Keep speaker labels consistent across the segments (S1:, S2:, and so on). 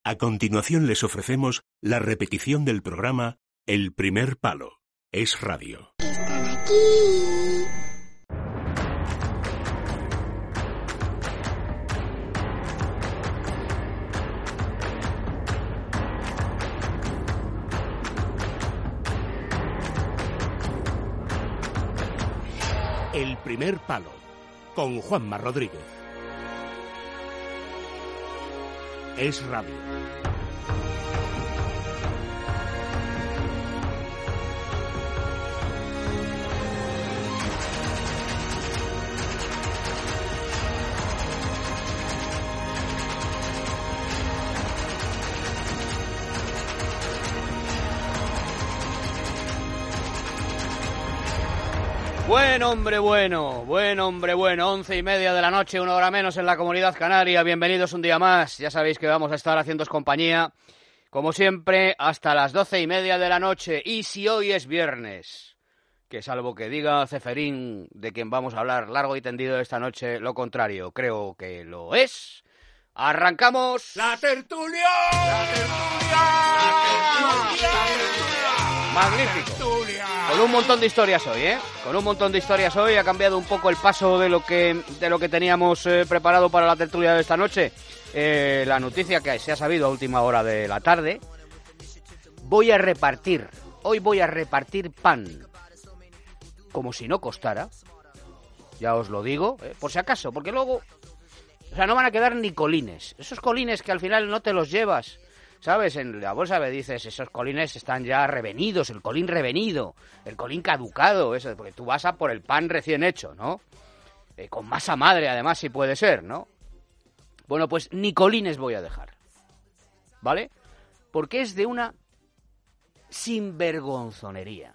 S1: A continuación les ofrecemos la repetición del programa El Primer Palo. Es Radio.
S2: Están aquí.
S1: El Primer Palo, con Juanma Rodríguez. Es Radio.
S3: Buen hombre bueno, 11:30 de la noche, 1 hora menos en la Comunidad Canaria. Bienvenidos un día más. Ya sabéis que vamos a estar haciéndoos compañía, como siempre, hasta las 12:30 de la noche. Y si hoy es viernes, que salvo que diga Ceferín, de quien vamos a hablar largo y tendido esta noche, lo contrario, creo que lo es. ¡Arrancamos!
S1: ¡La tertulia!
S3: ¡La tertulia! ¡La tertulia! ¡Magnífico! Con un montón de historias hoy, ¿eh? Con un montón de historias hoy. Ha cambiado un poco el paso de lo que teníamos preparado para la tertulia de esta noche. La noticia que se ha sabido a última hora de la tarde. Hoy voy a repartir pan. Como si no costara. Ya os lo digo, por si acaso, porque luego... O sea, no van a quedar ni colines. Esos colines que al final no te los llevas... ¿Sabes? En la bolsa me dices, esos colines están ya revenidos, el colín revenido, el colín caducado, eso, porque tú vas a por el pan recién hecho, ¿no? Con masa madre, además, si puede ser, ¿no? Bueno, pues ni colines voy a dejar, ¿vale? Porque es de una sinvergonzonería.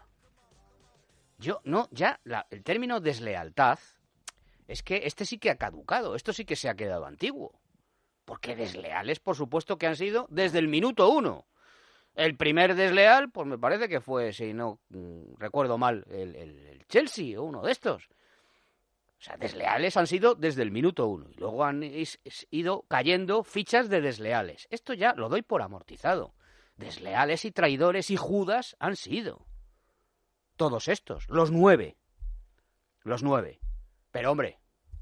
S3: El término deslealtad, es que este sí que ha caducado, esto sí que se ha quedado antiguo. Porque desleales, por supuesto que han sido desde el minuto 1. El primer desleal, pues me parece que fue, si no recuerdo mal, el Chelsea o uno de estos. O sea, desleales han sido desde el minuto 1. Y luego han ido cayendo fichas de desleales. Esto ya lo doy por amortizado. Desleales y traidores y Judas han sido. Todos estos, los 9. Los 9. Pero hombre.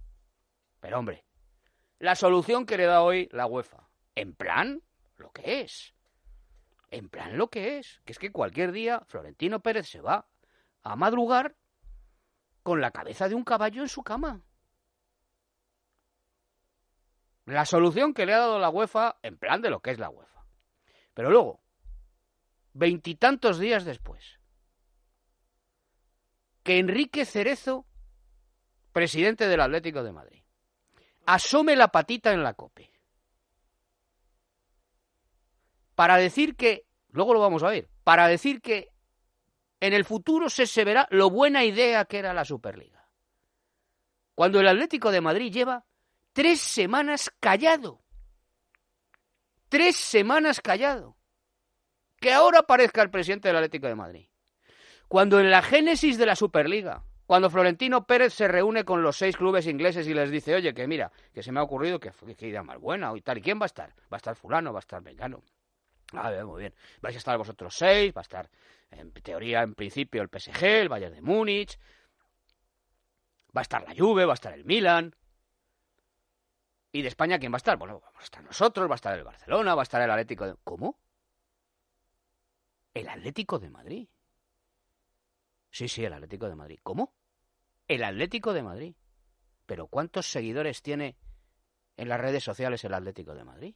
S3: La solución que le da hoy la UEFA. ¿En plan? ¿Lo que es? ¿En plan lo que es? Que es que cualquier día Florentino Pérez se va a madrugar con la cabeza de un caballo en su cama. La solución que le ha dado la UEFA, en plan de lo que es la UEFA. Pero luego, 20 y tantos días después, que Enrique Cerezo, presidente del Atlético de Madrid, asome la patita en la COPE para decir que, luego lo vamos a ver, para decir que en el futuro se verá lo buena idea que era la Superliga. Cuando el Atlético de Madrid lleva 3 semanas callado. 3 semanas callado. Que ahora aparezca el presidente del Atlético de Madrid. Cuando en la génesis de la Superliga, cuando Florentino Pérez se reúne con los 6 clubes ingleses y les dice, oye, que mira, que se me ha ocurrido que idea más buena y tal. ¿Y quién va a estar? Va a estar fulano, va a estar mengano. A ver, muy bien. Vais a estar vosotros 6, va a estar, en teoría, en principio, el PSG, el Bayern de Múnich. Va a estar la Juve, va a estar el Milan. ¿Y de España quién va a estar? Bueno, vamos a estar nosotros, va a estar el Barcelona, va a estar el Atlético de... ¿Cómo? ¿El Atlético de Madrid? Sí, el Atlético de Madrid. ¿Cómo? El Atlético de Madrid. ¿Pero cuántos seguidores tiene en las redes sociales el Atlético de Madrid?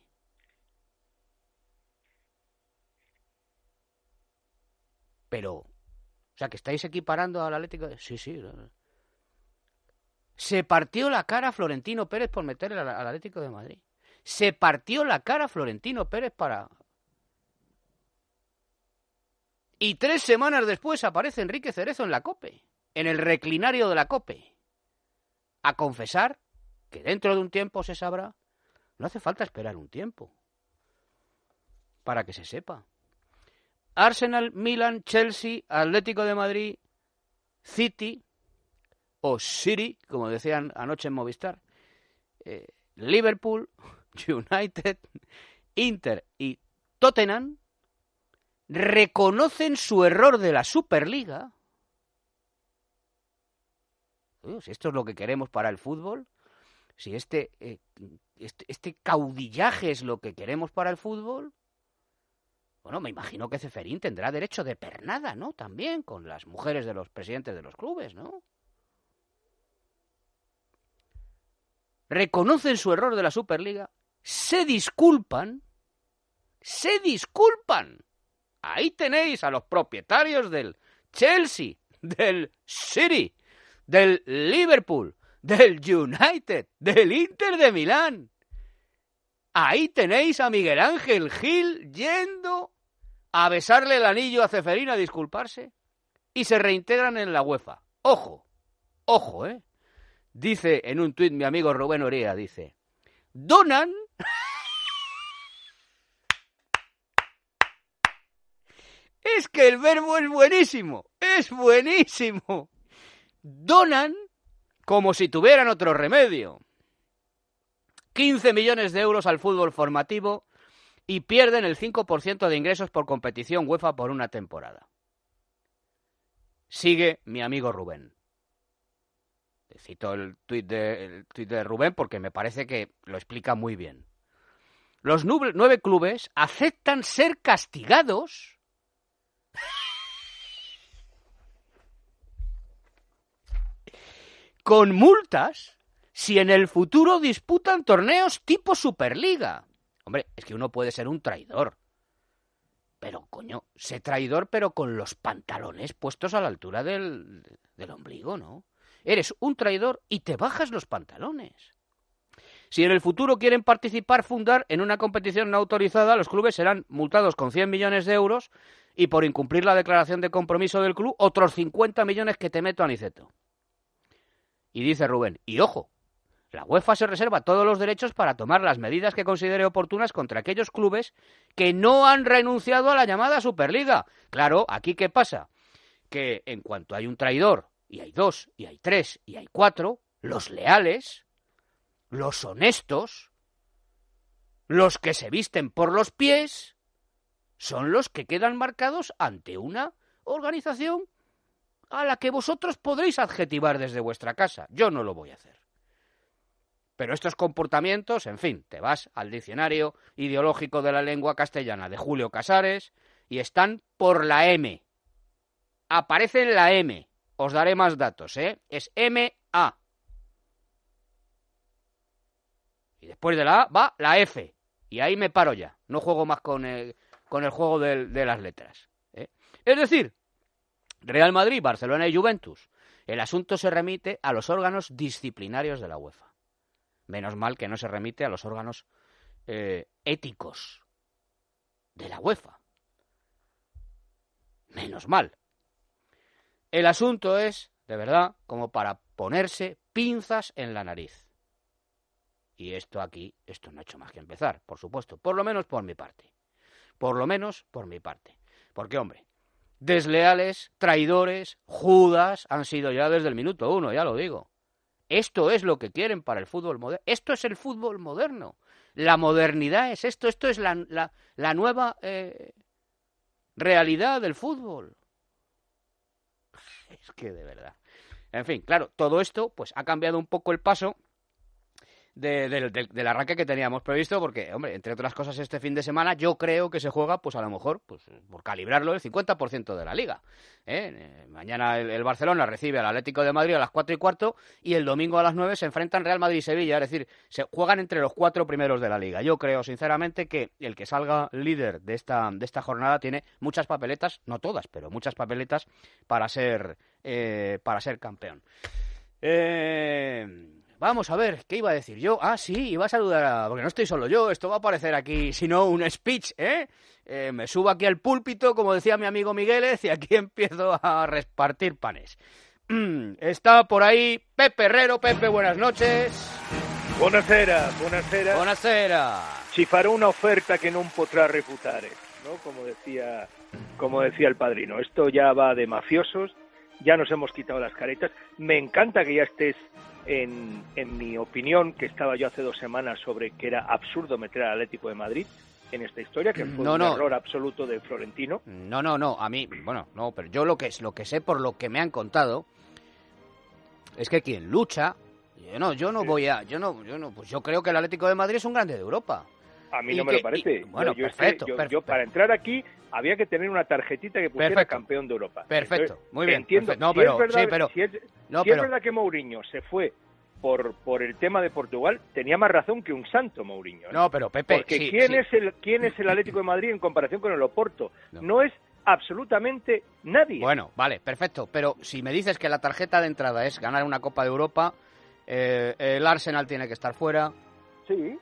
S3: Pero, o sea, que estáis equiparando al Atlético de... Sí. Se partió la cara Florentino Pérez por meter al Atlético de Madrid. Se partió la cara Florentino Pérez para... Y 3 semanas después aparece Enrique Cerezo en la COPE, en el reclinario de la COPE, a confesar que dentro de un tiempo se sabrá. No hace falta esperar un tiempo para que se sepa. Arsenal, Milan, Chelsea, Atlético de Madrid, City o City, como decían anoche en Movistar, Liverpool, United Inter y Tottenham reconocen su error de la Superliga. Si esto es lo que queremos para el fútbol, si este caudillaje es lo que queremos para el fútbol, bueno, me imagino que Ceferín tendrá derecho de pernada, ¿no? También con las mujeres de los presidentes de los clubes, ¿no? Reconocen su error de la Superliga, se disculpan. Ahí tenéis a los propietarios del Chelsea, del City, del Liverpool, del United, del Inter de Milán. Ahí tenéis a Miguel Ángel Gil yendo a besarle el anillo a Ceferín, a disculparse, y se reintegran en la UEFA. Ojo, dice en un tuit mi amigo Rubén Orea, dice, donan es que el verbo es buenísimo. Donan como si tuvieran otro remedio. 15 millones de euros al fútbol formativo y pierden el 5% de ingresos por competición UEFA por una temporada. Sigue mi amigo Rubén. Cito el tuit de Rubén porque me parece que lo explica muy bien. Los 9 clubes aceptan ser castigados con multas si en el futuro disputan torneos tipo Superliga. Hombre, es que uno puede ser un traidor. Pero, coño, sé traidor pero con los pantalones puestos a la altura del ombligo, ¿no? Eres un traidor y te bajas los pantalones. Si en el futuro quieren fundar en una competición no autorizada, los clubes serán multados con 100 millones de euros y por incumplir la declaración de compromiso del club, otros 50 millones que te meto a Niceto. Y dice Rubén, y ojo, la UEFA se reserva todos los derechos para tomar las medidas que considere oportunas contra aquellos clubes que no han renunciado a la llamada Superliga. Claro, ¿aquí qué pasa? Que en cuanto hay un traidor, y hay 2, y hay 3, y hay 4, los leales, los honestos, los que se visten por los pies, son los que quedan marcados ante una organización a la que vosotros podréis adjetivar desde vuestra casa. Yo no lo voy a hacer. Pero estos comportamientos, en fin, te vas al diccionario ideológico de la lengua castellana de Julio Casares y están por la M. Aparece en la M. Os daré más datos, ¿eh? Es M-A. Y después de la A va la F. Y ahí me paro ya. No juego más con el juego de las letras, ¿eh? Es decir, Real Madrid, Barcelona y Juventus. El asunto se remite a los órganos disciplinarios de la UEFA. Menos mal que no se remite a los órganos éticos de la UEFA. Menos mal. El asunto es, de verdad, como para ponerse pinzas en la nariz. Y esto no ha hecho más que empezar, por supuesto. Por lo menos por mi parte. Porque, hombre, desleales, traidores, Judas han sido ya desde el minuto 1, ya lo digo. Esto es lo que quieren para el fútbol moderno. Esto es el fútbol moderno. La modernidad es esto. Esto es la nueva realidad del fútbol. Es que de verdad. En fin, claro, todo esto pues ha cambiado un poco el paso del arranque que teníamos previsto, porque, hombre, entre otras cosas, este fin de semana yo creo que se juega, pues a lo mejor, pues por calibrarlo, el 50% de la Liga. Mañana el Barcelona recibe al Atlético de Madrid a las 4:15 y el domingo a las 9 se enfrentan Real Madrid y Sevilla, es decir, se juegan entre los 4 primeros de la Liga. Yo creo, sinceramente, que el que salga líder de esta jornada tiene muchas papeletas, no todas, pero muchas papeletas para ser campeón. Vamos a ver, ¿qué iba a decir yo? Ah, sí, iba a saludar porque no estoy solo yo, esto va a parecer aquí, sino un speech, me subo aquí al púlpito, como decía mi amigo Migueles, y aquí empiezo a repartir panes. Está por ahí Pepe Herrero. Pepe, buenas noches.
S2: Buonasera.
S3: Buonasera.
S2: Ci farò una oferta que non potrà refutare, ¿no? Como decía el padrino. Esto ya va de mafiosos, ya nos hemos quitado las caretas. Me encanta que ya estés en mi opinión, que estaba yo hace 2 semanas sobre que era absurdo meter al Atlético de Madrid. en esta historia, que fue un error absoluto de Florentino.
S3: No, a mí, bueno, no, pero yo lo que sé por lo que me han contado es que quien lucha, pues yo creo que el Atlético de Madrid es un grande de Europa.
S2: A mí no me lo parece.
S3: Bueno, perfecto.
S2: Para entrar aquí había que tener una tarjetita que pusiera campeón de Europa.
S3: Perfecto,
S2: entonces,
S3: muy bien.
S2: Entiendo.
S3: Perfecto.
S2: Si es verdad que Mourinho se fue por el tema de Portugal, tenía más razón que un santo Mourinho.
S3: No, pero Pepe...
S2: Porque ¿quién es el Atlético de Madrid en comparación con el Oporto? No es absolutamente nadie.
S3: Bueno, vale, perfecto. Pero si me dices que la tarjeta de entrada es ganar una Copa de Europa, el Arsenal tiene que estar fuera.
S2: Sí.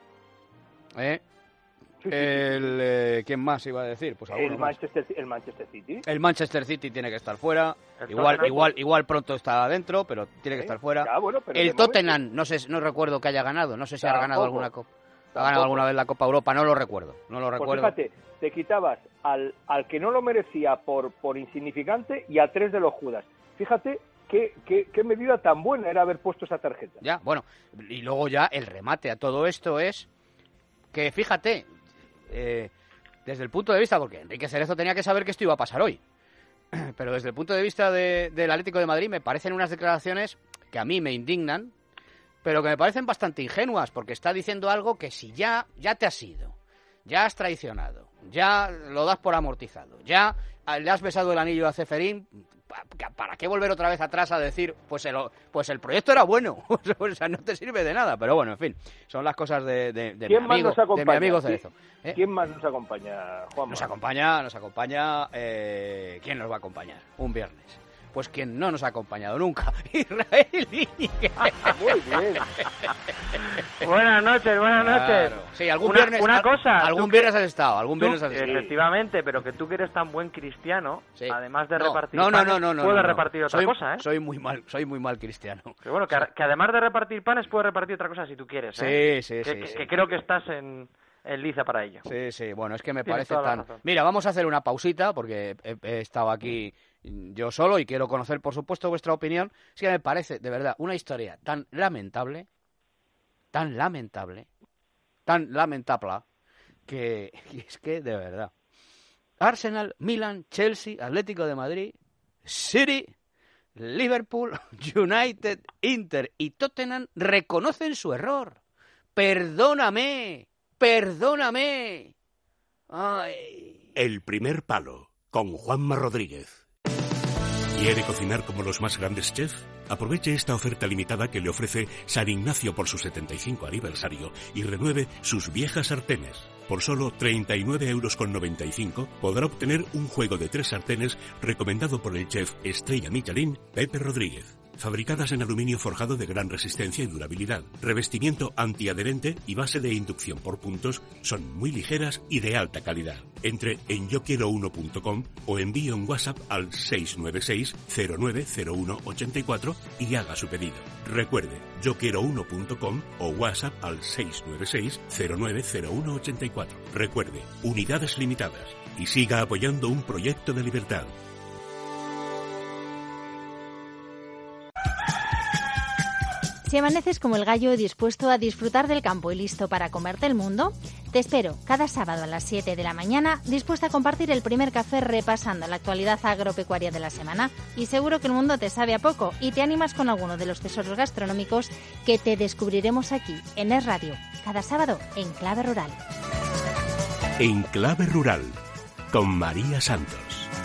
S3: ¿Quién más iba a decir? Pues
S2: el Manchester City.
S3: El Manchester City tiene que estar fuera. Igual pronto está adentro, pero tiene que estar fuera.
S2: Pero
S3: el Tottenham, no recuerdo que haya ganado. No sé si ha ganado alguna Copa. ¿Ha ganado alguna vez la Copa Europa? No lo recuerdo. Pues
S2: fíjate, te quitabas al que no lo merecía por insignificante y a 3 de los Judas. Fíjate qué medida tan buena era haber puesto esa tarjeta.
S3: Ya, bueno. Y luego ya el remate a todo esto es que, fíjate... desde el punto de vista, porque Enrique Cerezo tenía que saber que esto iba a pasar hoy, pero desde el punto de vista del Atlético de Madrid me parecen unas declaraciones que a mí me indignan, pero que me parecen bastante ingenuas, porque está diciendo algo que si ya te has ido, ya has traicionado, ya lo das por amortizado, ya le has besado el anillo a Ceferín, ¿para qué volver otra vez atrás a decir pues el proyecto era bueno? O sea, no te sirve de nada, pero bueno, en fin, son las cosas de mi amigo Cerezo.
S2: ¿Quién más nos acompaña, Juanma?
S3: Nos acompaña ¿quién nos va a acompañar? Un viernes. Pues quien no nos ha acompañado nunca, Israel Íñiguez.
S2: Muy bien.
S4: Buenas noches.
S3: Claro. Sí, algún viernes has estado.
S4: Efectivamente, pero que tú que eres tan buen cristiano,
S3: sí.
S4: Además de repartir
S3: panes,
S4: puedes repartir otra cosa, ¿eh?
S3: Soy muy mal cristiano.
S4: Que bueno, que además de repartir panes, puedes repartir otra cosa si tú quieres, ¿eh?
S3: Sí.
S4: Que creo que estás en liza para ello.
S3: Sí, bueno, es que me parece tan... Mira, vamos a hacer una pausita, porque he estado aquí yo solo y quiero conocer, por supuesto, vuestra opinión. Es que me parece, de verdad, una historia tan lamentable, que es que, de verdad, Arsenal, Milan, Chelsea, Atlético de Madrid, City, Liverpool, United, Inter y Tottenham reconocen su error. Perdóname. Ay.
S1: El primer palo, con Juanma Rodríguez. ¿Quiere cocinar como los más grandes chefs? Aproveche esta oferta limitada que le ofrece San Ignacio por su 75 aniversario y renueve sus viejas sartenes. Por solo 39,95 € podrá obtener un juego de 3 sartenes recomendado por el chef estrella Michelin, Pepe Rodríguez. Fabricadas en aluminio forjado de gran resistencia y durabilidad, revestimiento antiadherente y base de inducción por puntos, son muy ligeras y de alta calidad. Entre en yoquiero1.com o envíe un WhatsApp al 696-090184 y haga su pedido. Recuerde, yoquiero1.com o WhatsApp al 696-090184. Recuerde, unidades limitadas y siga apoyando un proyecto de libertad.
S5: Si amaneces como el gallo dispuesto a disfrutar del campo y listo para comerte el mundo, te espero cada sábado a las 7 de la mañana dispuesta a compartir el primer café repasando la actualidad agropecuaria de la semana. Y seguro que el mundo te sabe a poco y te animas con alguno de los tesoros gastronómicos que te descubriremos aquí en Es Radio, cada sábado en Clave Rural.
S1: En Clave Rural, con María Santos.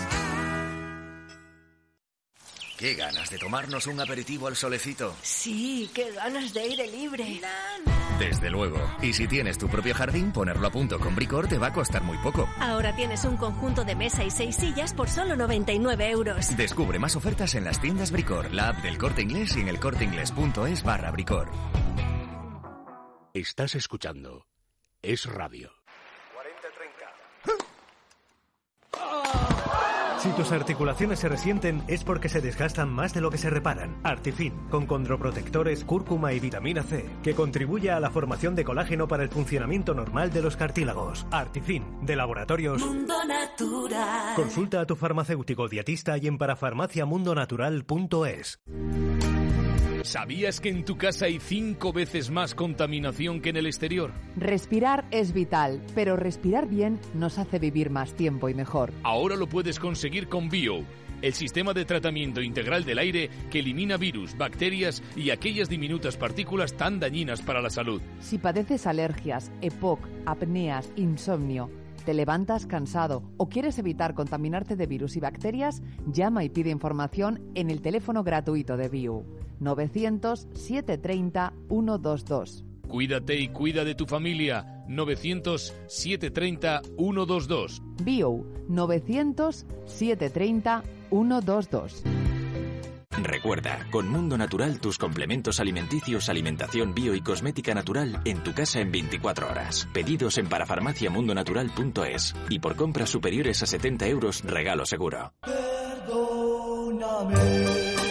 S6: Qué ganas de tomarnos un aperitivo al solecito.
S7: Sí, qué ganas de aire libre.
S6: Desde luego. Y si tienes tu propio jardín, ponerlo a punto con Bricor te va a costar muy poco.
S7: Ahora tienes un conjunto de mesa y 6 sillas por solo 99 €.
S6: Descubre más ofertas en las tiendas Bricor, la app del Corte Inglés y en elcorteinglés.es/Bricor.
S1: Estás escuchando Es Radio.
S8: Si tus articulaciones se resienten es porque se desgastan más de lo que se reparan. Artifin, con condroprotectores, cúrcuma y vitamina C, que contribuye a la formación de colágeno para el funcionamiento normal de los cartílagos. Artifin, de Laboratorios
S7: Mundo Natural.
S8: Consulta a tu farmacéutico dietista y en parafarmaciamundonatural.es.
S9: ¿Sabías que en tu casa hay 5 veces más contaminación que en el exterior?
S10: Respirar es vital, pero respirar bien nos hace vivir más tiempo y mejor.
S9: Ahora lo puedes conseguir con Bio, el sistema de tratamiento integral del aire que elimina virus, bacterias y aquellas diminutas partículas tan dañinas para la salud.
S10: Si padeces alergias, EPOC, apneas, insomnio, te levantas cansado o quieres evitar contaminarte de virus y bacterias, llama y pide información en el teléfono gratuito de Bio, 900-730-122.
S9: Cuídate y cuida de tu familia, 900-730-122.
S10: Bio, 900-730-122.
S11: Recuerda, con Mundo Natural tus complementos alimenticios, alimentación bio y cosmética natural en tu casa en 24 horas. Pedidos en parafarmaciamundonatural.es y por compras superiores a 70 euros, regalo seguro.
S12: Perdóname.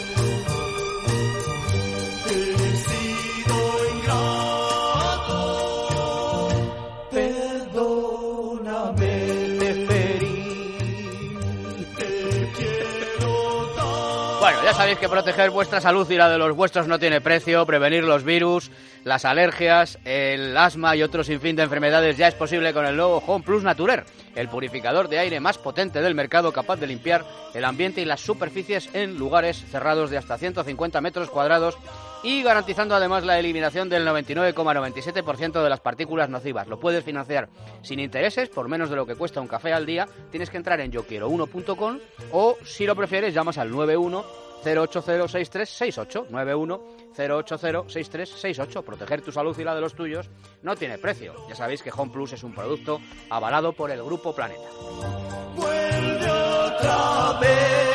S3: Bueno, ya sabéis que proteger vuestra salud y la de los vuestros no tiene precio, prevenir los virus, las alergias, el asma y otro sinfín de enfermedades ya es posible con el nuevo Home Plus Naturer, el purificador de aire más potente del mercado, capaz de limpiar el ambiente y las superficies en lugares cerrados de hasta 150 metros cuadrados y garantizando además la eliminación del 99,97% de las partículas nocivas. Lo puedes financiar sin intereses por menos de lo que cuesta un café al día. Tienes que entrar en yoquiero1.com o, si lo prefieres, llamas al 91-080-6368. 91-080-6368. Proteger tu salud y la de los tuyos no tiene precio. Ya sabéis que Home Plus es un producto avalado por el Grupo Planeta.
S12: Vuelve otra vez.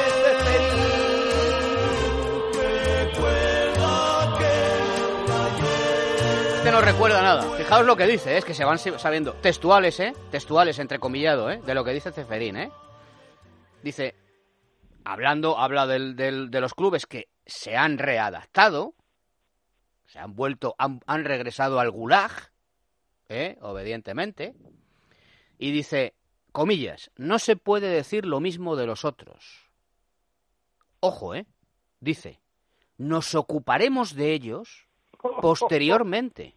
S3: No recuerda nada. Fijaos lo que dice, es que se van sabiendo textuales, textuales, entrecomillado, de lo que dice Ceferín, Dice, habla de los clubes que se han readaptado, se han vuelto, han regresado al gulag, obedientemente, y dice, comillas, no se puede decir lo mismo de los otros. Ojo, dice, nos ocuparemos de ellos posteriormente.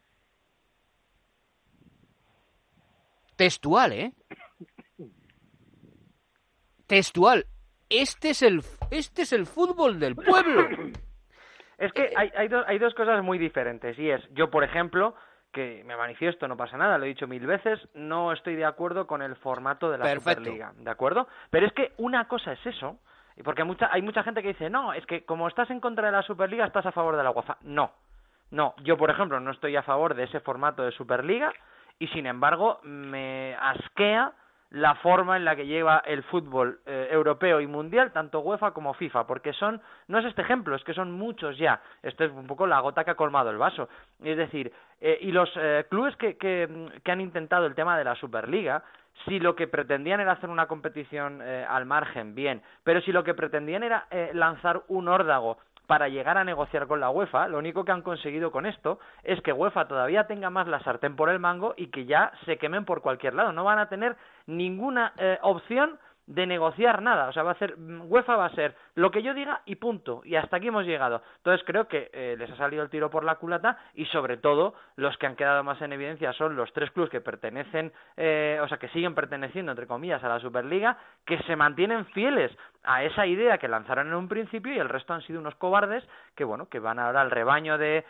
S3: Textual, Textual. Este es el fútbol del pueblo.
S4: Es que hay dos cosas muy diferentes, y es, yo por ejemplo, que me manifiesto, no pasa nada, lo he dicho 1000 veces, no estoy de acuerdo con el formato de la Superliga, ¿de acuerdo? Pero es que una cosa es eso, porque hay mucha gente que dice, no, es que como estás en contra de la Superliga, estás a favor de la UEFA. No, yo por ejemplo no estoy a favor de ese formato de Superliga y sin embargo me asquea la forma en la que lleva el fútbol europeo y mundial, tanto UEFA como FIFA, porque no es este ejemplo, es que son muchos ya. Esto es un poco la gota que ha colmado el vaso. Es decir, y los clubes que han intentado el tema de la Superliga, si lo que pretendían era hacer una competición al margen, bien, pero si lo que pretendían era lanzar un órdago para llegar a negociar con la UEFA, lo único que han conseguido con esto es que UEFA todavía tenga más la sartén por el mango y que ya se quemen por cualquier lado. No van a tener ninguna opción de negociar nada. O sea, UEFA va a ser lo que yo diga y punto. Y hasta aquí hemos llegado. Entonces creo que les ha salido el tiro por la culata y sobre todo los que han quedado más en evidencia son los 3 clubes que pertenecen, que siguen perteneciendo, entre comillas, a la Superliga, que se mantienen fieles a esa idea que lanzaron en un principio y el resto han sido unos cobardes que van ahora al rebaño de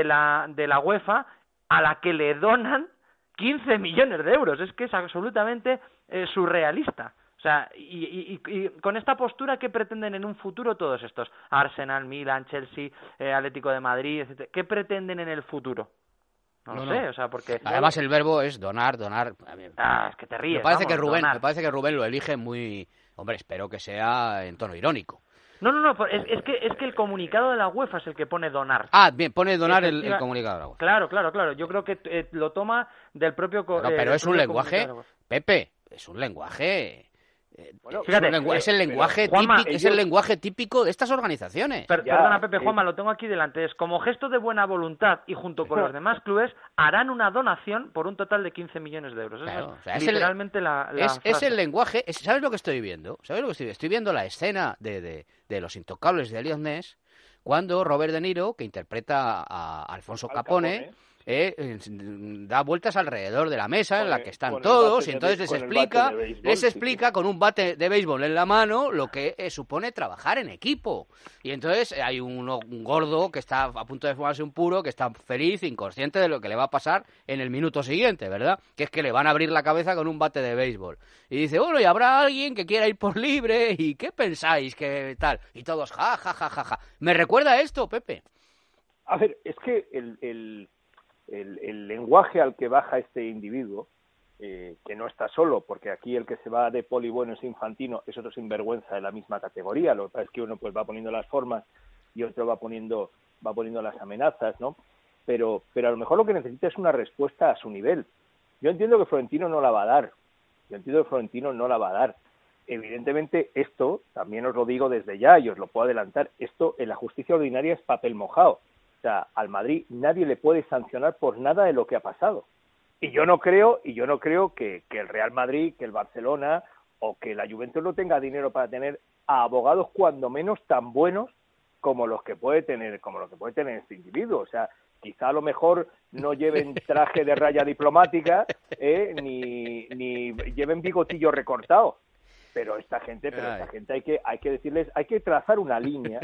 S4: la UEFA, a la que le donan 15 millones de euros. Es que es absolutamente surrealista. O sea, y con esta postura, ¿qué pretenden en un futuro todos estos? Arsenal, Milan, Chelsea, Atlético de Madrid, etcétera. ¿Qué pretenden en el futuro? No lo sé, o sea, porque...
S3: Además el verbo es donar.
S4: Es que te ríes.
S3: Me parece que Rubén lo elige muy... Hombre, espero que sea en tono irónico.
S4: No, es que el comunicado de la UEFA es el que pone donar.
S3: Ah, bien, pone donar el comunicado de la UEFA.
S4: Claro. Yo creo que lo toma del propio...
S3: Pero es un lenguaje, Pepe, es un lenguaje...
S4: fíjate,
S3: es el lenguaje
S4: Juanma,
S3: típico, es el lenguaje típico de estas organizaciones.
S4: Perdona, Pepe, Juanma, lo tengo aquí delante. Es como gesto de buena voluntad y junto con los demás clubes harán una donación por un total de 15 millones de euros.
S3: Claro,
S4: es literalmente la
S3: es el lenguaje. ¿Sabes lo que estoy viendo? Estoy viendo la escena de los Intocables de Elliot Ness cuando Robert De Niro, que interpreta a Alfonso Capone, da vueltas alrededor de la mesa en la que están todos, y entonces les explica con un bate de béisbol en la mano lo que supone trabajar en equipo. Y entonces hay un gordo que está a punto de fumarse un puro, que está feliz, inconsciente de lo que le va a pasar en el minuto siguiente, ¿verdad? Que es que le van a abrir la cabeza con un bate de béisbol. Y dice, bueno, y habrá alguien que quiera ir por libre, ¿y qué pensáis? ¿Qué tal? Y todos, ja, ja, ja, ja, ja. ¿Me recuerda esto, Pepe?
S2: A ver, es que el lenguaje al que baja este individuo, que no está solo, porque aquí el que se va de poli bueno es Infantino, es otro sinvergüenza de la misma categoría. Lo que pasa es que uno pues va poniendo las formas y otro va poniendo las amenazas, ¿no? Pero a lo mejor lo que necesita es una respuesta a su nivel. Yo entiendo que Florentino no la va a dar. Evidentemente esto, también os lo digo desde ya y os lo puedo adelantar, esto en la justicia ordinaria es papel mojado. O sea, al Madrid nadie le puede sancionar por nada de lo que ha pasado. Y yo no creo que el Real Madrid, que el Barcelona o que la Juventus no tenga dinero para tener a abogados cuando menos tan buenos como los que puede tener este individuo. O sea, quizá a lo mejor no lleven traje de raya diplomática, ni lleven bigotillo recortado. Pero esta gente hay que decirles, hay que trazar una línea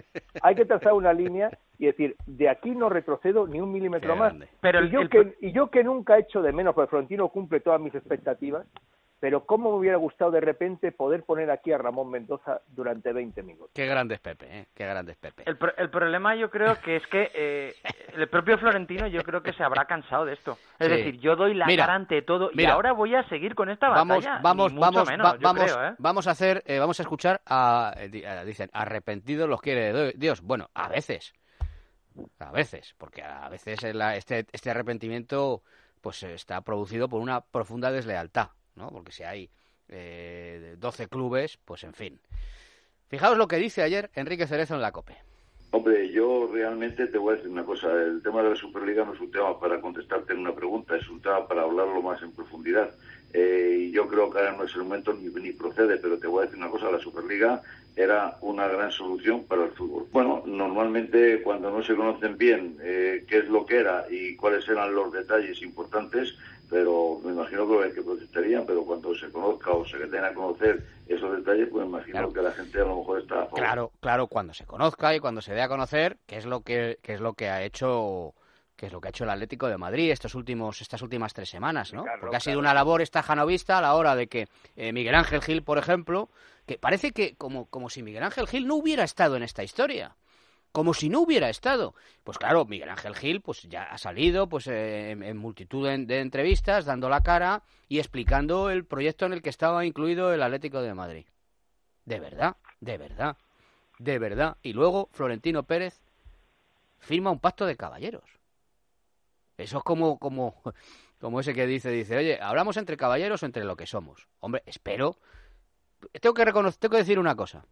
S2: y decir, de aquí no retrocedo ni un milímetro más. Pero yo que nunca he hecho de menos, porque Florentino cumple todas mis expectativas, pero cómo me hubiera gustado de repente poder poner aquí a Ramón Mendoza durante 20 minutos.
S3: Qué grande es Pepe, qué grande es Pepe.
S4: El problema yo creo que es que el propio Florentino yo creo que se habrá cansado de esto. Es decir, yo doy la cara ante todo y ahora voy a seguir con esta batalla.
S3: Vamos a escuchar dicen, arrepentidos los quiere Dios. Bueno, a veces, porque a veces este arrepentimiento pues está producido por una profunda deslealtad, ¿no? Porque si hay 12 clubes, pues en fin. Fijaos lo que dice ayer Enrique Cerezo en la COPE.
S13: Hombre, yo realmente te voy a decir una cosa. El tema de la Superliga no es un tema para contestarte en una pregunta, es un tema para hablarlo más en profundidad. Y yo creo que ahora no es el momento ni procede, pero te voy a decir una cosa. La Superliga era una gran solución para el fútbol. Bueno, normalmente cuando no se conocen bien qué es lo que era y cuáles eran los detalles importantes, pero me imagino que protestarían, pero cuando se conozca o se den a conocer esos detalles, pues me imagino que la gente a lo mejor está a favor.
S3: Claro, cuando se conozca y cuando se dé a conocer qué es lo que ha hecho el Atlético de Madrid estas últimas 3 semanas, ¿no? Porque ha sido una labor estajanovista a la hora de que Miguel Ángel Gil, por ejemplo, que parece que como si Miguel Ángel Gil no hubiera estado en esta historia. Como si no hubiera estado. Pues claro, Miguel Ángel Gil pues ya ha salido pues en multitud de entrevistas, dando la cara y explicando el proyecto en el que estaba incluido el Atlético de Madrid. De verdad. Y luego Florentino Pérez firma un pacto de caballeros. Eso es como ese que dice, oye, ¿hablamos entre caballeros o entre lo que somos? Hombre, espero. Tengo que decir una cosa.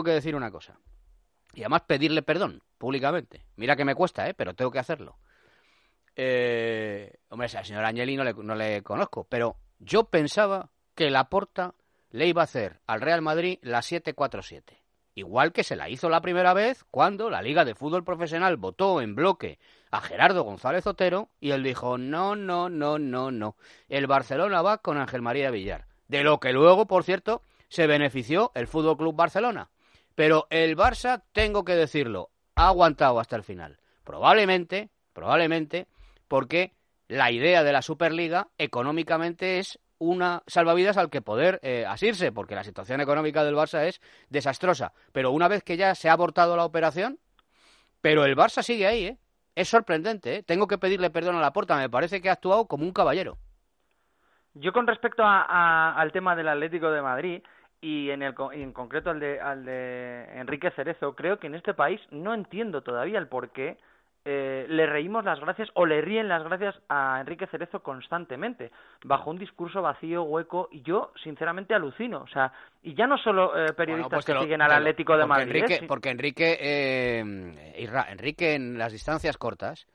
S3: Y además pedirle perdón públicamente. Mira que me cuesta, pero tengo que hacerlo. Hombre, al señor Agnelli no le conozco, pero yo pensaba que Laporta le iba a hacer al Real Madrid la 7-4-7. Igual que se la hizo la primera vez cuando la Liga de Fútbol Profesional votó en bloque a Gerardo González Otero y él dijo, no. El Barcelona va con Ángel María Villar. De lo que luego, por cierto, se benefició el Fútbol Club Barcelona. Pero el Barça, tengo que decirlo, ha aguantado hasta el final. Probablemente, porque la idea de la Superliga económicamente es una salvavidas al que poder asirse, porque la situación económica del Barça es desastrosa. Pero una vez que ya se ha abortado la operación, pero el Barça sigue ahí, Es sorprendente, Tengo que pedirle perdón a Laporta, me parece que ha actuado como un caballero.
S4: Yo con respecto al tema del Atlético de Madrid y en concreto al de Enrique Cerezo, creo que en este país no entiendo todavía el por qué le reímos las gracias o le ríen las gracias a Enrique Cerezo constantemente, bajo un discurso vacío, hueco, y yo sinceramente alucino, o sea, y ya no solo periodistas que siguen al Atlético de Madrid.
S3: Enrique en las distancias cortas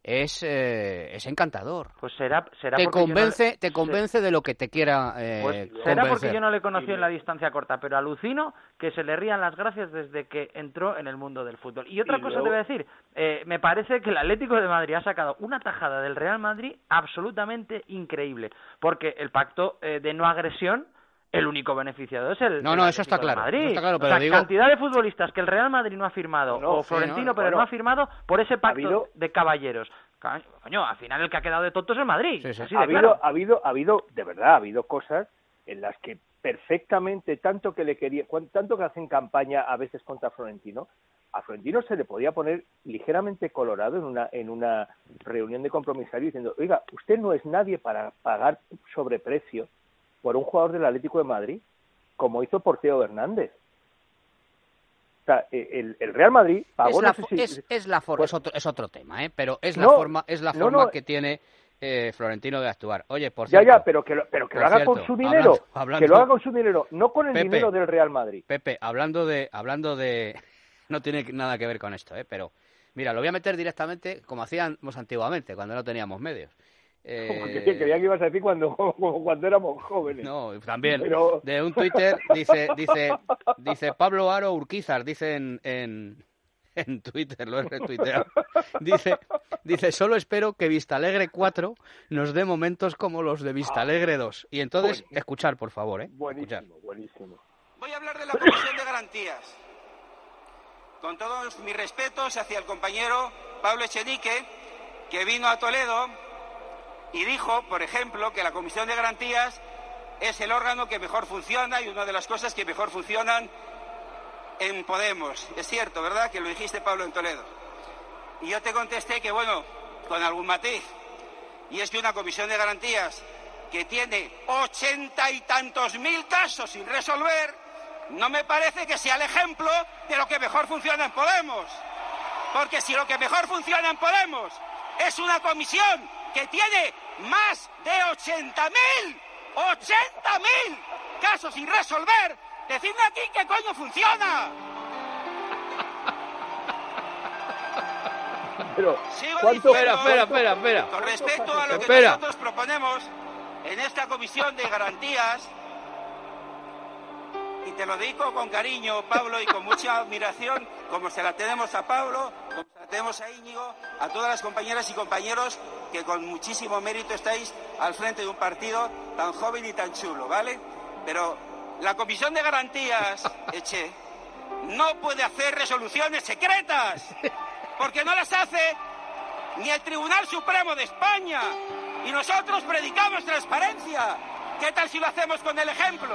S3: es encantador.
S4: Pues será
S3: te convence de lo que te quiera
S4: será porque yo no le conocí en la distancia corta, pero alucino que se le rían las gracias desde que entró en el mundo del fútbol. Y otra cosa te voy a decir, me parece que el Atlético de Madrid ha sacado una tajada del Real Madrid absolutamente increíble, porque el pacto de no agresión, el único beneficiado es el
S3: eso está claro.
S4: Madrid.
S3: Eso está claro, pero
S4: cantidad de futbolistas que el Real Madrid no ha firmado, o Florentino Pérez no ha firmado por ese pacto de caballeros. Coño, al final el que ha quedado de tonto es el Madrid.
S2: Ha habido, de verdad, ha habido cosas en las que perfectamente, tanto que hacen campaña a veces contra Florentino, a Florentino se le podía poner ligeramente colorado en una reunión de compromisarios diciendo, oiga, usted no es nadie para pagar sobreprecio por un jugador del Atlético de Madrid, como hizo por Teo Hernández. O sea, el Real Madrid pagó...
S3: Es otro tema, pero es la forma que tiene Florentino de actuar. Oye, por cierto...
S2: pero que lo haga con su dinero, que lo haga con su dinero, no con el dinero del Real Madrid.
S3: Pepe, hablando de... No tiene nada que ver con esto, pero... Mira, lo voy a meter directamente como hacíamos antiguamente, cuando no teníamos medios.
S2: Creía que ibas a decir cuando éramos jóvenes.
S3: No, también.
S2: Pero...
S3: De un Twitter dice Pablo Aro Urquizar, dice en Twitter, lo he retuiteado. Dice, solo espero que Vistalegre 4 nos dé momentos como los de Vistalegre 2. Y entonces, escuchar, por favor,
S2: Buenísimo.
S14: Voy a hablar de la Comisión de Garantías. Con todos mis respetos hacia el compañero Pablo Echenique, que vino a Toledo y dijo, por ejemplo, que la Comisión de Garantías es el órgano que mejor funciona y una de las cosas que mejor funcionan en Podemos. Es cierto, ¿verdad?, que lo dijiste, Pablo, en Toledo. Y yo te contesté que, bueno, con algún matiz. Y es que una Comisión de Garantías que tiene 80 y tantos mil casos sin resolver, no me parece que sea el ejemplo de lo que mejor funciona en Podemos. Porque si lo que mejor funciona en Podemos es una comisión que tiene más de 80.000 casos sin resolver, decidme aquí qué coño funciona.
S2: Pero,
S3: espera.
S14: Con respecto a lo que nosotros proponemos en esta comisión de garantías, y te lo digo con cariño, Pablo, y con mucha admiración, como se la tenemos a Pablo, como se la tenemos a Íñigo, a todas las compañeras y compañeros que con muchísimo mérito estáis al frente de un partido tan joven y tan chulo, ¿vale? Pero la Comisión de Garantías, Eche, no puede hacer resoluciones secretas, porque no las hace ni el Tribunal Supremo de España, y nosotros predicamos transparencia. ¿Qué tal si lo hacemos con el ejemplo?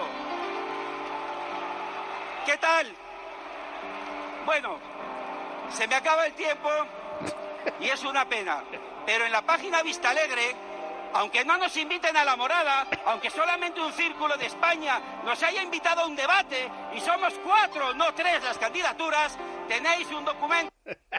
S14: ¿Qué tal? Bueno, se me acaba el tiempo y es una pena, pero en la página Vistalegre, aunque no nos inviten a la morada, aunque solamente un círculo de España nos haya invitado a un debate y somos 4, no 3 las candidaturas, tenéis un documento.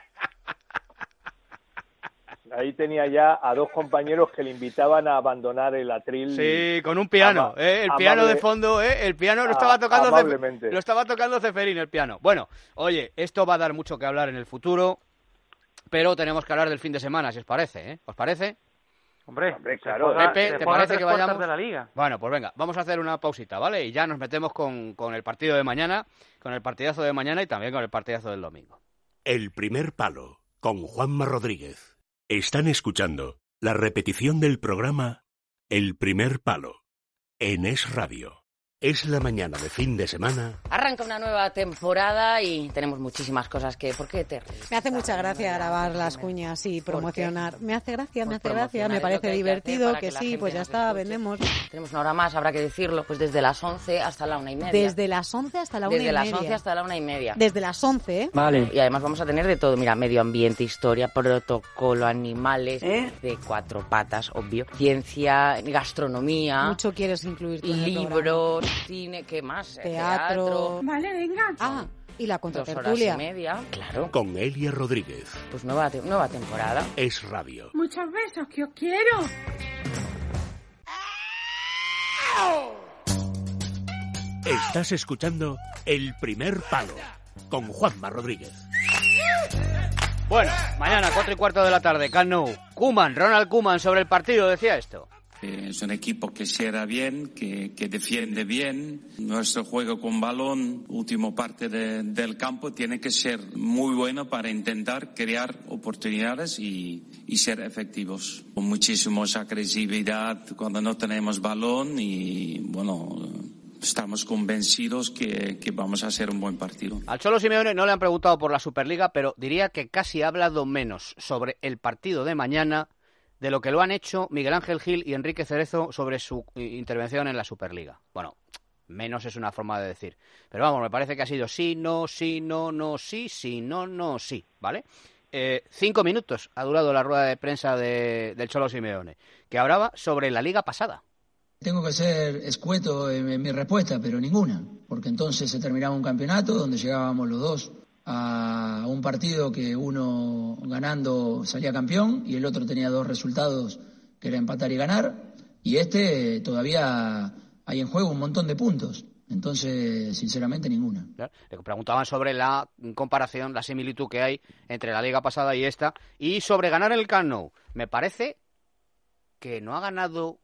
S2: Ahí tenía ya a 2 compañeros que le invitaban a abandonar el atril.
S3: Sí, con un piano, el piano de fondo, el piano lo estaba tocando Ceferín, el piano. Bueno, oye, esto va a dar mucho que hablar en el futuro, pero tenemos que hablar del fin de semana, si os parece, ¿os parece?
S4: Hombre,
S2: claro.
S3: Pepe, ¿te parece que vayamos?
S4: De la Liga.
S3: Bueno, pues venga, vamos a hacer una pausita, ¿vale? Y ya nos metemos con el partido de mañana, con el partidazo de mañana y también con el partidazo del domingo.
S1: El primer palo, con Juanma Rodríguez. Están escuchando la repetición del programa El primer palo en Es Radio. Es la mañana de fin de semana.
S15: Arranca una nueva temporada y tenemos muchísimas cosas que... ¿Por qué te ríes?
S16: Me hace mucha gracia grabar las cuñas y promocionar. Me hace gracia, me parece divertido, que sí, pues ya está, vendemos.
S15: Tenemos una hora más, habrá que decirlo, pues desde las 11 hasta la 1:30.
S16: Desde las 11 hasta la 1:30.
S15: Desde las 11 hasta la 1:30.
S16: Desde las 11, ¿eh?
S15: Vale. Y además vamos a tener de todo, mira, medio ambiente, historia, protocolo, animales, de 4 patas, obvio, ciencia, gastronomía.
S16: Mucho quieres incluir tú en el
S15: libros, cine, ¿qué más?
S16: Teatro.
S17: Vale, venga.
S16: Y la
S15: 2
S16: contratertulia.
S15: horas y media, claro.
S1: Con Elia Rodríguez.
S15: Pues nueva temporada.
S1: Es Radio.
S17: Muchos besos, que os quiero.
S1: Estás escuchando El primer palo, con Juanma Rodríguez.
S3: Bueno, mañana 4:15 de la tarde, Camp Nou. Ronald Koeman sobre el partido decía esto.
S18: Es un equipo que cierra bien, que defiende bien. Nuestro juego con balón, última parte del campo, tiene que ser muy bueno para intentar crear oportunidades y ser efectivos. Con muchísima agresividad cuando no tenemos balón y, bueno, estamos convencidos que vamos a hacer un buen partido.
S3: Al Cholo Simeone no le han preguntado por la Superliga, pero diría que casi ha hablado menos sobre el partido de mañana de lo que lo han hecho Miguel Ángel Gil y Enrique Cerezo sobre su intervención en la Superliga. Bueno, menos es una forma de decir. Pero vamos, me parece que ha sido sí, no, sí, no, no, sí, sí, no, no, sí, ¿vale? 5 minutos ha durado la rueda de prensa del Cholo Simeone, que hablaba sobre la liga pasada.
S19: Tengo que ser escueto en mi respuesta, pero ninguna, porque entonces se terminaba un campeonato donde llegábamos los dos a un partido que uno ganando salía campeón y el otro tenía 2 resultados que era empatar y ganar, y todavía hay en juego un montón de puntos. Entonces, sinceramente, ninguna.
S3: Le preguntaban sobre la comparación, la similitud que hay entre la liga pasada y esta, y sobre ganar el Camp Nou. Me parece que no ha ganado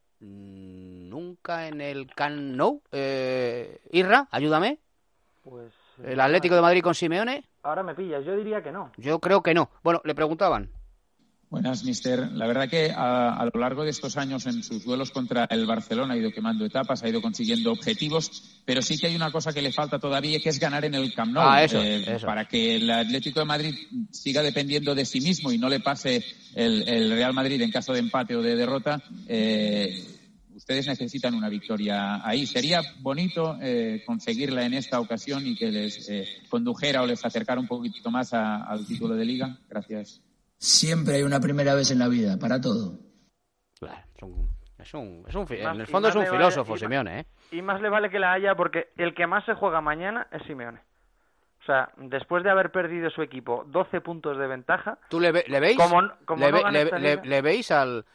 S3: nunca en el Camp Nou. Irra, ayúdame.
S4: Pues
S3: ¿El Atlético de Madrid con Simeone?
S4: Ahora me pillas, yo diría que no.
S3: Yo creo que no. Bueno, le preguntaban.
S20: Buenas, mister. La verdad que a lo largo de estos años en sus duelos contra el Barcelona ha ido quemando etapas, ha ido consiguiendo objetivos, pero sí que hay una cosa que le falta todavía, que es ganar en el Camp Nou.
S3: Eso.
S20: Para que el Atlético de Madrid siga dependiendo de sí mismo y no le pase el Real Madrid en caso de empate o de derrota, ustedes necesitan una victoria ahí. Sería bonito conseguirla en esta ocasión y que les condujera o les acercara un poquito más al título de Liga. Gracias.
S19: Siempre hay una primera vez en la vida, para todo.
S3: En el fondo es un filósofo, Simeone, ¿eh?
S4: Y más le vale que la haya, porque el que más se juega mañana es Simeone. O sea, después de haber perdido su equipo 12 puntos de ventaja...
S3: ¿Tú le veis? ¿Le veis al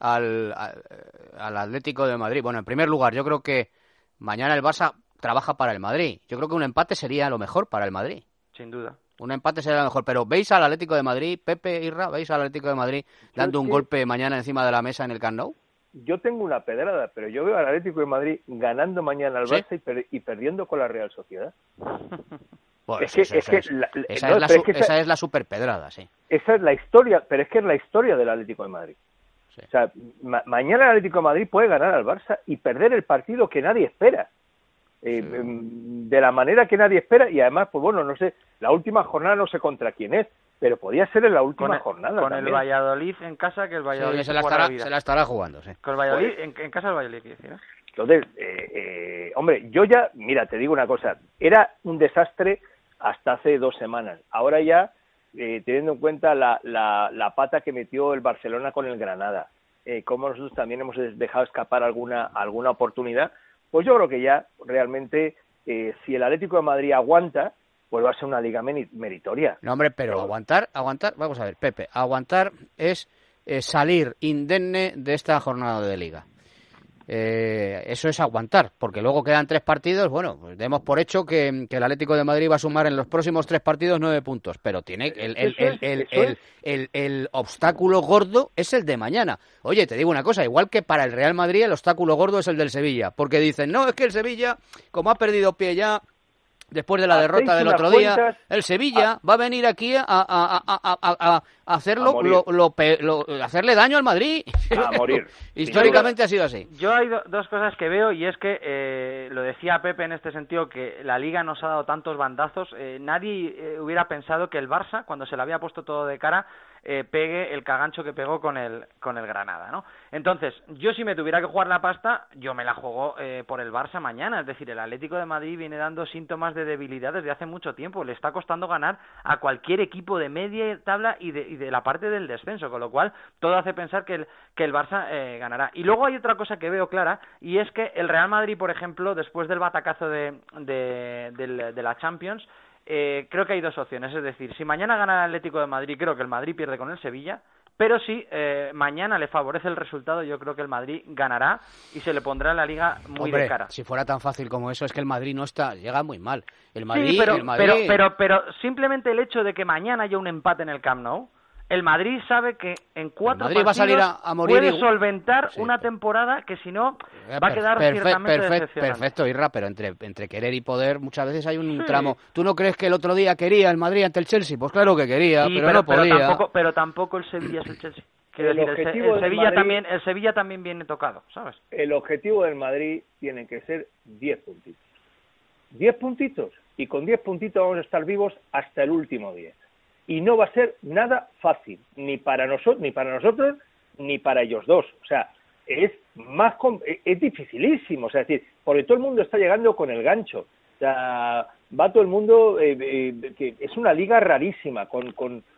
S3: Atlético de Madrid? Bueno, en primer lugar, yo creo que mañana el Barça trabaja para el Madrid. Yo creo que un empate sería lo mejor para el Madrid.
S4: Sin duda.
S3: Un empate sería lo mejor, pero ¿veis al Atlético de Madrid, Pepe, Irra, veis al Atlético de Madrid dando un golpe mañana encima de la mesa en el Camp Nou?
S2: Yo tengo una pedrada, pero yo veo al Atlético de Madrid ganando mañana al Barça y perdiendo con la Real Sociedad.
S3: Pues esa es la super pedrada, sí.
S2: Esa es la historia, pero es que es la historia del Atlético de Madrid. Sí. O sea, mañana el Atlético de Madrid puede ganar al Barça y perder el partido que nadie espera. De la manera que nadie espera, y además, pues bueno, no sé, la última jornada no sé contra quién es, pero podía ser en la última jornada
S4: con
S2: también.
S4: El Valladolid en casa, que el Valladolid
S3: se la estará jugando, sí.
S4: Con el Valladolid, en casa del Valladolid, quiero decir, ¿eh?
S2: Entonces, hombre, yo ya, mira, te digo una cosa, era un desastre hasta hace 2 semanas, ahora ya, teniendo en cuenta la pata que metió el Barcelona con el Granada, como nosotros también hemos dejado escapar alguna oportunidad, pues yo creo que ya realmente, si el Atlético de Madrid aguanta, pues va a ser una liga meritoria.
S3: No, hombre, pero aguantar, vamos a ver, Pepe, aguantar es salir indemne de esta jornada de liga. Eso es aguantar, porque luego quedan 3 partidos, bueno, pues demos por hecho que el Atlético de Madrid va a sumar en los próximos 3 partidos 9 puntos, pero tiene el obstáculo gordo es el de mañana. Oye, te digo una cosa, igual que para el Real Madrid el obstáculo gordo es el del Sevilla, porque dicen, no, es que el Sevilla, como ha perdido pie ya, después de la derrota del otro día, el Sevilla va a venir aquí a hacerlo, hacerle daño al Madrid.
S2: A morir.
S3: Históricamente ha sido así.
S4: Yo hay 2 cosas que veo, y es que, lo decía Pepe en este sentido, que la Liga nos ha dado tantos bandazos. Nadie hubiera pensado que el Barça, cuando se le había puesto todo de cara, pegue el cagancho que pegó con el Granada, ¿no? Entonces, yo si me tuviera que jugar la pasta, yo me la juego por el Barça mañana. Es decir, el Atlético de Madrid viene dando síntomas de debilidad desde hace mucho tiempo. Le está costando ganar a cualquier equipo de media tabla y de la parte del descenso, con lo cual todo hace pensar que el Barça ganará. Y luego hay otra cosa que veo clara, y es que el Real Madrid, por ejemplo, después del batacazo de la Champions, creo que hay 2 opciones. Es decir, si mañana gana el Atlético de Madrid, creo que el Madrid pierde con el Sevilla, pero si mañana le favorece el resultado, yo creo que el Madrid ganará y se le pondrá la Liga muy de cara.
S3: Si fuera tan fácil como eso, es que el Madrid no está, llega muy mal. El Madrid,
S4: sí, pero,
S3: el Madrid...
S4: pero simplemente el hecho de que mañana haya un empate en el Camp Nou, el Madrid sabe que en 4 partidos
S3: va a salir a morir
S4: puede solventar una temporada que si no va a quedar ciertamente decepcionante.
S3: Perfecto, Irra, pero entre querer y poder muchas veces hay un tramo. ¿Tú no crees que el otro día quería el Madrid ante el Chelsea? Pues claro que quería, pero no podía.
S4: Pero tampoco el Sevilla es el Chelsea. Quiero decir, el Sevilla también viene tocado, ¿sabes?
S2: El objetivo del Madrid tiene que ser 10 puntitos. 10 puntitos. Y con 10 puntitos vamos a estar vivos hasta el último día. Y no va a ser nada fácil, ni para nosotros, ni para ellos dos. O sea, es dificilísimo. O sea, es decir, porque todo el mundo está llegando con el gancho. O sea, va todo el mundo, que es una liga rarísima, con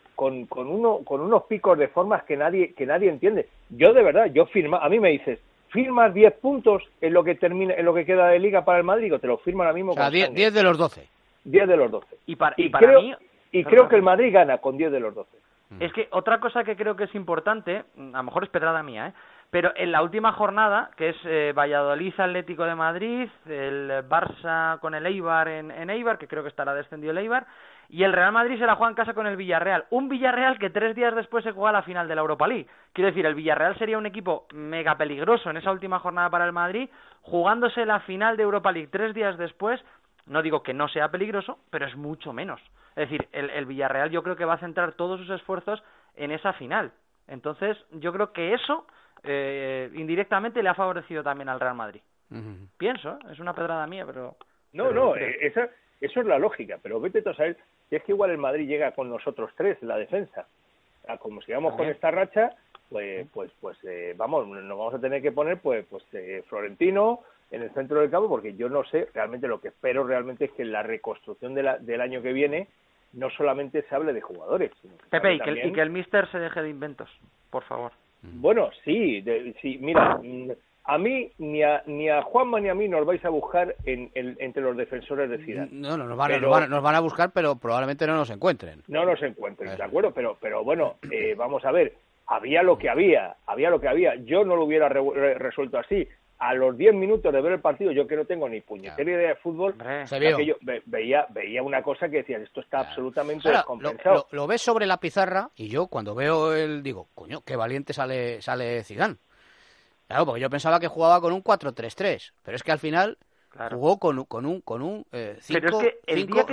S2: unos picos de formas que nadie entiende. Yo de verdad, a mí me dices, firmas 10 puntos en lo que queda de liga para el Madrid, o te lo firmo ahora mismo.
S3: O sea, 10 de los 12.
S2: 10 de los 12.
S4: Y para mí...
S2: Y creo que el Madrid gana con 10 de los 12.
S4: Es que otra cosa que creo que es importante, a lo mejor es pedrada mía, pero en la última jornada, que es Valladolid Atlético de Madrid, el Barça con el Eibar en Eibar, que creo que estará descendido el Eibar, y el Real Madrid se la juega en casa con el Villarreal. Un Villarreal que 3 días después se juega la final de la Europa League. Quiero decir, el Villarreal sería un equipo mega peligroso en esa última jornada para el Madrid, jugándose la final de Europa League 3 días después. No digo que no sea peligroso, pero es mucho menos. Es decir, el Villarreal yo creo que va a centrar todos sus esfuerzos en esa final. Entonces, yo creo que eso indirectamente le ha favorecido también al Real Madrid. Pienso, es una pedrada mía, pero...
S2: Eso es la lógica, pero vete tú a saber si es que igual el Madrid llega con nosotros 3 en la defensa. O sea, como sigamos con esta racha, pues vamos, nos vamos a tener que poner Florentino en el centro del campo, porque yo no sé, realmente lo que espero realmente es que en la reconstrucción del año que viene no solamente se hable de jugadores, sino que
S4: Pepe, y que el míster se deje de inventos, por favor.
S2: Bueno, sí, mira, a mí ni a Juanma ni a mí nos vais a buscar entre los defensores de Zidane.
S3: No, nos van a buscar, pero probablemente no nos encuentren.
S2: No nos encuentren, ¿de acuerdo? Pero bueno, vamos a ver, había lo que había. Yo no lo hubiera resuelto así. A los 10 minutos de ver el partido, yo que no tengo ni puñetera idea de fútbol, yo veía una cosa que decía, esto está absolutamente descompensado.
S3: Lo ves sobre la pizarra y yo cuando veo digo, coño, qué valiente sale Zidane. Claro, porque yo pensaba que jugaba con un 4-3-3, pero es que al final jugó con un 5-3-2.
S4: Pero es que el día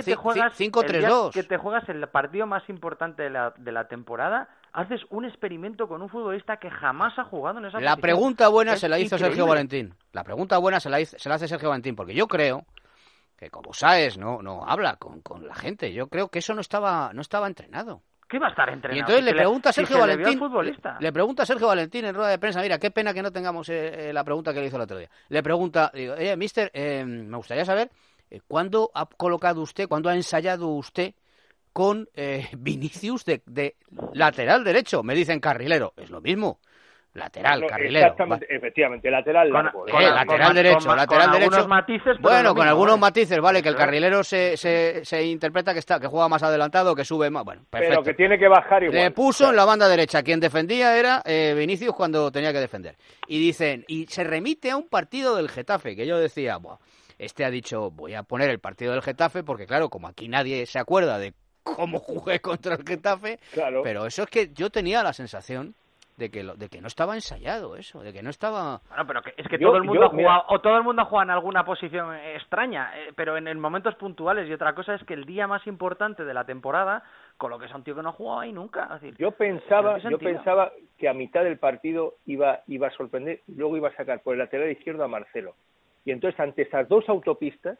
S4: que te juegas el partido más importante de la temporada, haces un experimento con un futbolista que jamás ha jugado en esa posición.
S3: La pregunta buena se la hizo Sergio Valentín. La pregunta buena se la hace Sergio Valentín, porque yo creo que como Sáez no habla con la gente, yo creo que eso no estaba entrenado.
S4: ¿Qué va a estar entrenado?
S3: Y entonces le pregunta a Sergio Valentín en rueda de prensa, mira, qué pena que no tengamos la pregunta que le hizo el otro día. Le pregunta, digo, mister, me gustaría saber cuándo ha ensayado usted con Vinicius de lateral derecho. Me dicen carrilero, es lo mismo. Lateral, carrilero.
S2: Exactamente, efectivamente, lateral largo.
S3: Lateral derecho.
S4: Algunos matices,
S3: bueno, con algunos matices, vale, que el carrilero se interpreta que juega más adelantado, que sube más, bueno, perfecto.
S2: Pero que tiene que bajar igual.
S3: Le puso en la banda derecha, quien defendía era Vinicius cuando tenía que defender. Y dicen, y se remite a un partido del Getafe, que yo decía, ha dicho, voy a poner el partido del Getafe, porque claro, como aquí nadie se acuerda de cómo jugué contra el Getafe, claro. Pero eso es que yo tenía la sensación de que no estaba ensayado eso, de que no estaba...
S4: Bueno, pero es que todo el mundo ha jugado, o todo el mundo ha jugado en alguna posición extraña, pero en momentos puntuales, y otra cosa es que el día más importante de la temporada, con lo que es un tío que no ha jugado ahí nunca. Es decir,
S2: yo pensaba que a mitad del partido iba a sorprender, luego iba a sacar por el lateral izquierdo a Marcelo. Y entonces, ante esas dos autopistas,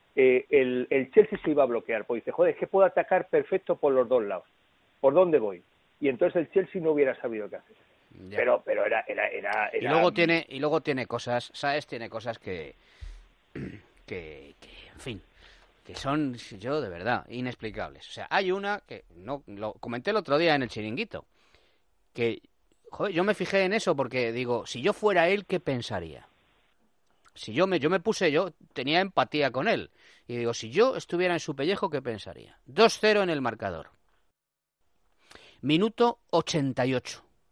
S2: el Chelsea se iba a bloquear, porque dice, joder, es que puedo atacar perfecto por los dos lados. ¿Por dónde voy? Y entonces el Chelsea no hubiera sabido qué hacer. Ya. Pero era...
S3: Y luego tiene cosas, ¿sabes? Tiene cosas que en fin, que son, yo de verdad, inexplicables. O sea, hay una que no lo comenté el otro día en el Chiringuito, que, joder, yo me fijé en eso porque digo, si yo fuera él, ¿qué pensaría? Si yo tenía empatía con él. Y digo, si yo estuviera en su pellejo, ¿qué pensaría? 2-0 en el marcador. Minuto 88.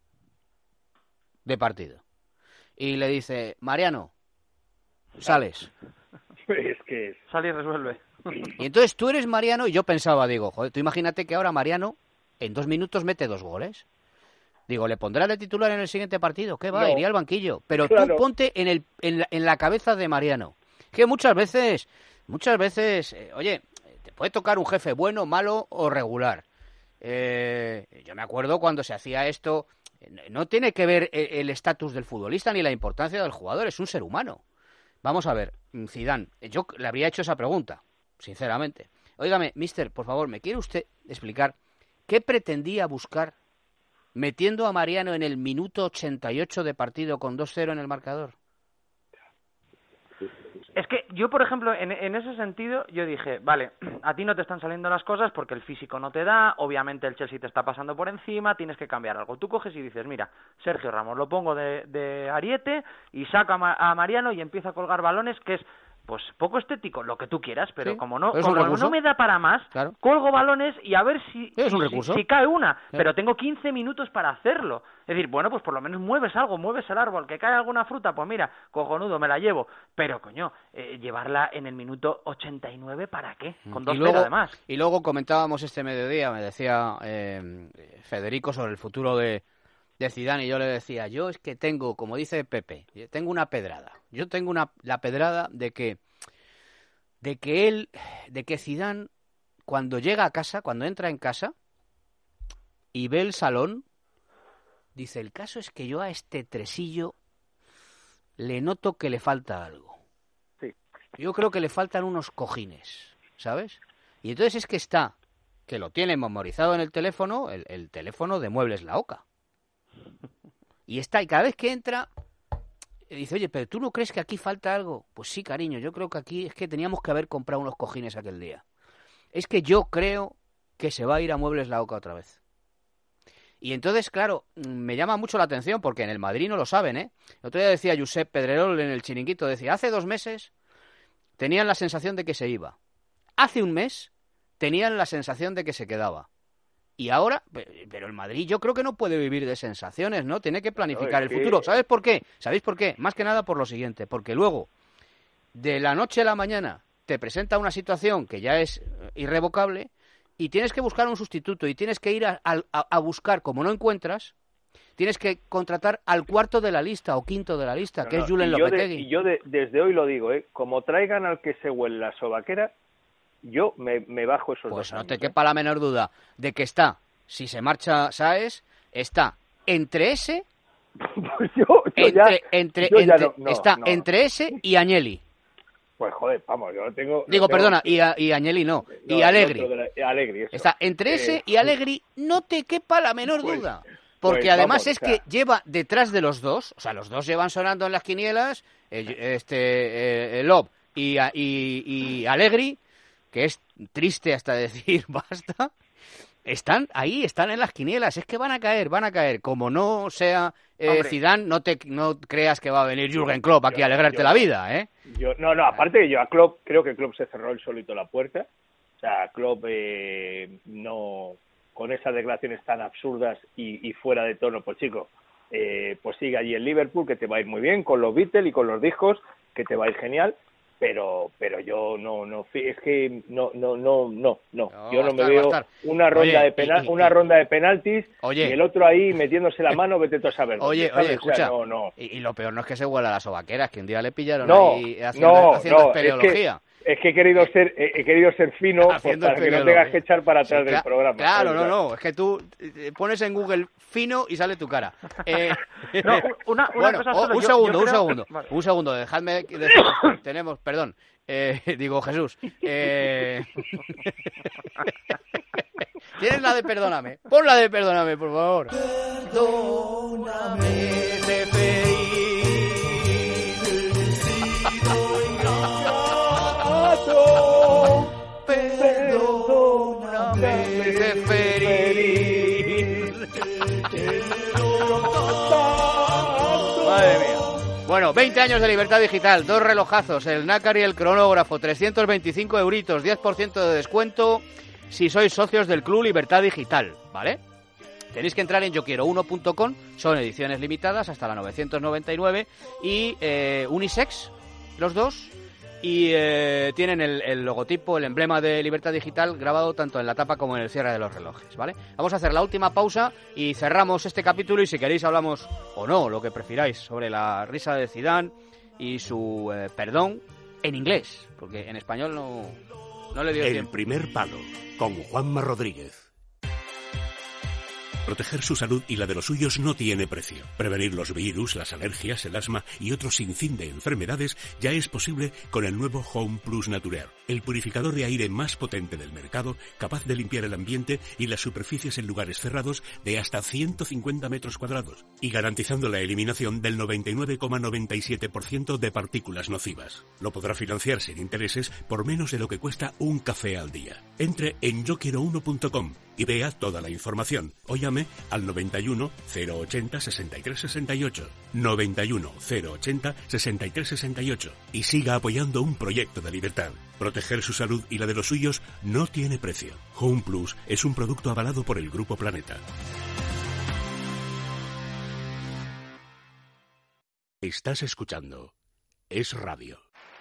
S3: de partido. Y le dice, Mariano, sales.
S2: Es que...
S4: Sale y resuelve.
S3: Y entonces tú eres Mariano y yo pensaba, digo, joder, tú imagínate que ahora Mariano en 2 minutos mete 2 goles. Digo, ¿le pondrá de titular en el siguiente partido? ¿Qué va? No. Iría al banquillo. Pero claro, tú ponte en la cabeza de Mariano. Que muchas veces, oye, te puede tocar un jefe bueno, malo o regular. Yo me acuerdo cuando se hacía esto, no tiene que ver el estatus del futbolista ni la importancia del jugador, es un ser humano. Vamos a ver, Zidane, yo le habría hecho esa pregunta, sinceramente. Óigame, mister, por favor, ¿me quiere usted explicar qué pretendía buscar metiendo a Mariano en el minuto 88 de partido con 2-0 en el marcador?
S4: Es que yo, por ejemplo, en ese sentido, yo dije, vale, a ti no te están saliendo las cosas porque el físico no te da, obviamente el Chelsea te está pasando por encima, tienes que cambiar algo. Tú coges y dices, mira, Sergio Ramos, lo pongo de ariete y saco a Mariano y empiezo a colgar balones, que es pues poco estético, lo que tú quieras, pero sí, como no me da para más, claro, colgo balones y a ver si cae una, claro, pero tengo 15 minutos para hacerlo. Es decir, bueno, pues por lo menos mueves algo, mueves el árbol, que cae alguna fruta, pues mira, cojonudo, me la llevo. Pero, coño, llevarla en el minuto 89, ¿para qué? Con 2-0 además.
S3: Y luego comentábamos este mediodía, me decía Federico sobre el futuro de Zidane, y yo le decía, yo es que tengo, como dice Pepe, tengo una pedrada. Yo tengo la pedrada de que Zidane, cuando llega a casa, cuando entra en casa y ve el salón, dice, el caso es que yo a este tresillo le noto que le falta algo.
S2: Sí.
S3: Yo creo que le faltan unos cojines, ¿sabes? Y entonces es que está, que lo tiene memorizado en el teléfono, el teléfono de Muebles La Oca. Y está, y cada vez que entra, dice, oye, ¿pero tú no crees que aquí falta algo? Pues sí, cariño, yo creo que aquí es que teníamos que haber comprado unos cojines aquel día. Es que yo creo que se va a ir a Muebles La Oca otra vez. Y entonces, claro, me llama mucho la atención porque en el Madrid no lo saben, ¿eh? El otro día decía Josep Pedrerol en el Chiringuito, decía, hace 2 meses tenían la sensación de que se iba. Hace 1 mes tenían la sensación de que se quedaba. Y ahora, pero el Madrid yo creo que no puede vivir de sensaciones, ¿no? Tiene que planificar el futuro. ¿Sabes por qué? ¿Sabéis por qué? Más que nada por lo siguiente. Porque luego, de la noche a la mañana, te presenta una situación que ya es irrevocable y tienes que buscar un sustituto y tienes que ir a buscar, como no encuentras, tienes que contratar al 4º de la lista o 5º de la lista, que es Julen Lopetegui.
S2: Y yo desde hoy lo digo, como traigan al que se huele la sobaquera, yo me bajo esos 2 años.
S3: Pues no te quepa la menor duda de que está, si se marcha Sáez, está entre ese,
S2: pues
S3: entre ese y Agnelli.
S2: Pues joder, vamos, yo lo tengo...
S3: Perdona, y Agnelli no, y Allegri.
S2: Allegri, eso.
S3: Está entre ese y Allegri, no te quepa la menor duda. Porque además vamos, que lleva detrás de los dos, o sea, los dos llevan sonando en las quinielas, Lob y Allegri, que es triste hasta decir basta, están ahí, están en las quinielas, es que van a caer, como no sea Zidane, no creas que va a venir Jürgen Klopp aquí a alegrarte la vida, ¿eh?
S2: Aparte que yo a Klopp, creo que Klopp se cerró él solito la puerta, o sea, Klopp no, con esas declaraciones tan absurdas y fuera de tono, pues chico, pues sigue allí en Liverpool, que te va a ir muy bien, con los Beatles y con los discos, que te va a ir genial. Pero yo no es que no yo no me veo una ronda una ronda de penaltis y el otro ahí metiéndose la mano, vete tú a saber.
S3: Oye, escucha, o sea, y lo peor no es que se huela las sobaqueras, que un día le pillaron ahí haciendo espeleología.
S2: Es que he querido ser fino para que no tengas que echar para atrás del programa.
S3: Claro, no, es que tú pones en Google fino y sale tu cara.
S4: Una cosa solo,
S3: un segundo, dejadme decir, tenemos, perdón, digo Jesús. ¿Tienes la de Perdóname? Pon la de Perdóname, por favor. Perdóname, te perdóname, Madre mía. Bueno, 20 años de libertad digital, 2 relojazos, el nácar y el cronógrafo, 325 euritos, 10% de descuento si sois socios del Club Libertad Digital, ¿vale? Tenéis que entrar en yoquiero1.com, son ediciones limitadas hasta la 999 y unisex, los dos, y tienen el logotipo, el emblema de Libertad Digital grabado tanto en la tapa como en el cierre de los relojes, ¿vale? Vamos a hacer la última pausa y cerramos este capítulo, y si queréis hablamos, o no, lo que prefiráis, sobre la risa de Zidane y su perdón en inglés, porque en español no le dio tiempo.
S1: El primer palo, con Juanma Rodríguez. Proteger su salud y la de los suyos no tiene precio. Prevenir los virus, las alergias, el asma y otro sinfín de enfermedades ya es posible con el nuevo Home Plus Naturaire, el purificador de aire más potente del mercado, capaz de limpiar el ambiente y las superficies en lugares cerrados de hasta 150 metros cuadrados, y garantizando la eliminación del 99,97% de partículas nocivas. Lo podrá financiar sin intereses por menos de lo que cuesta un café al día. Entre en yoquiero1.com y vea toda la información, o llame al 91 080 63 68, 91 080 63 68, y siga apoyando un proyecto de libertad. Proteger su salud y la de los suyos no tiene precio. Home Plus es un producto avalado por el Grupo Planeta. Estás escuchando Es Radio.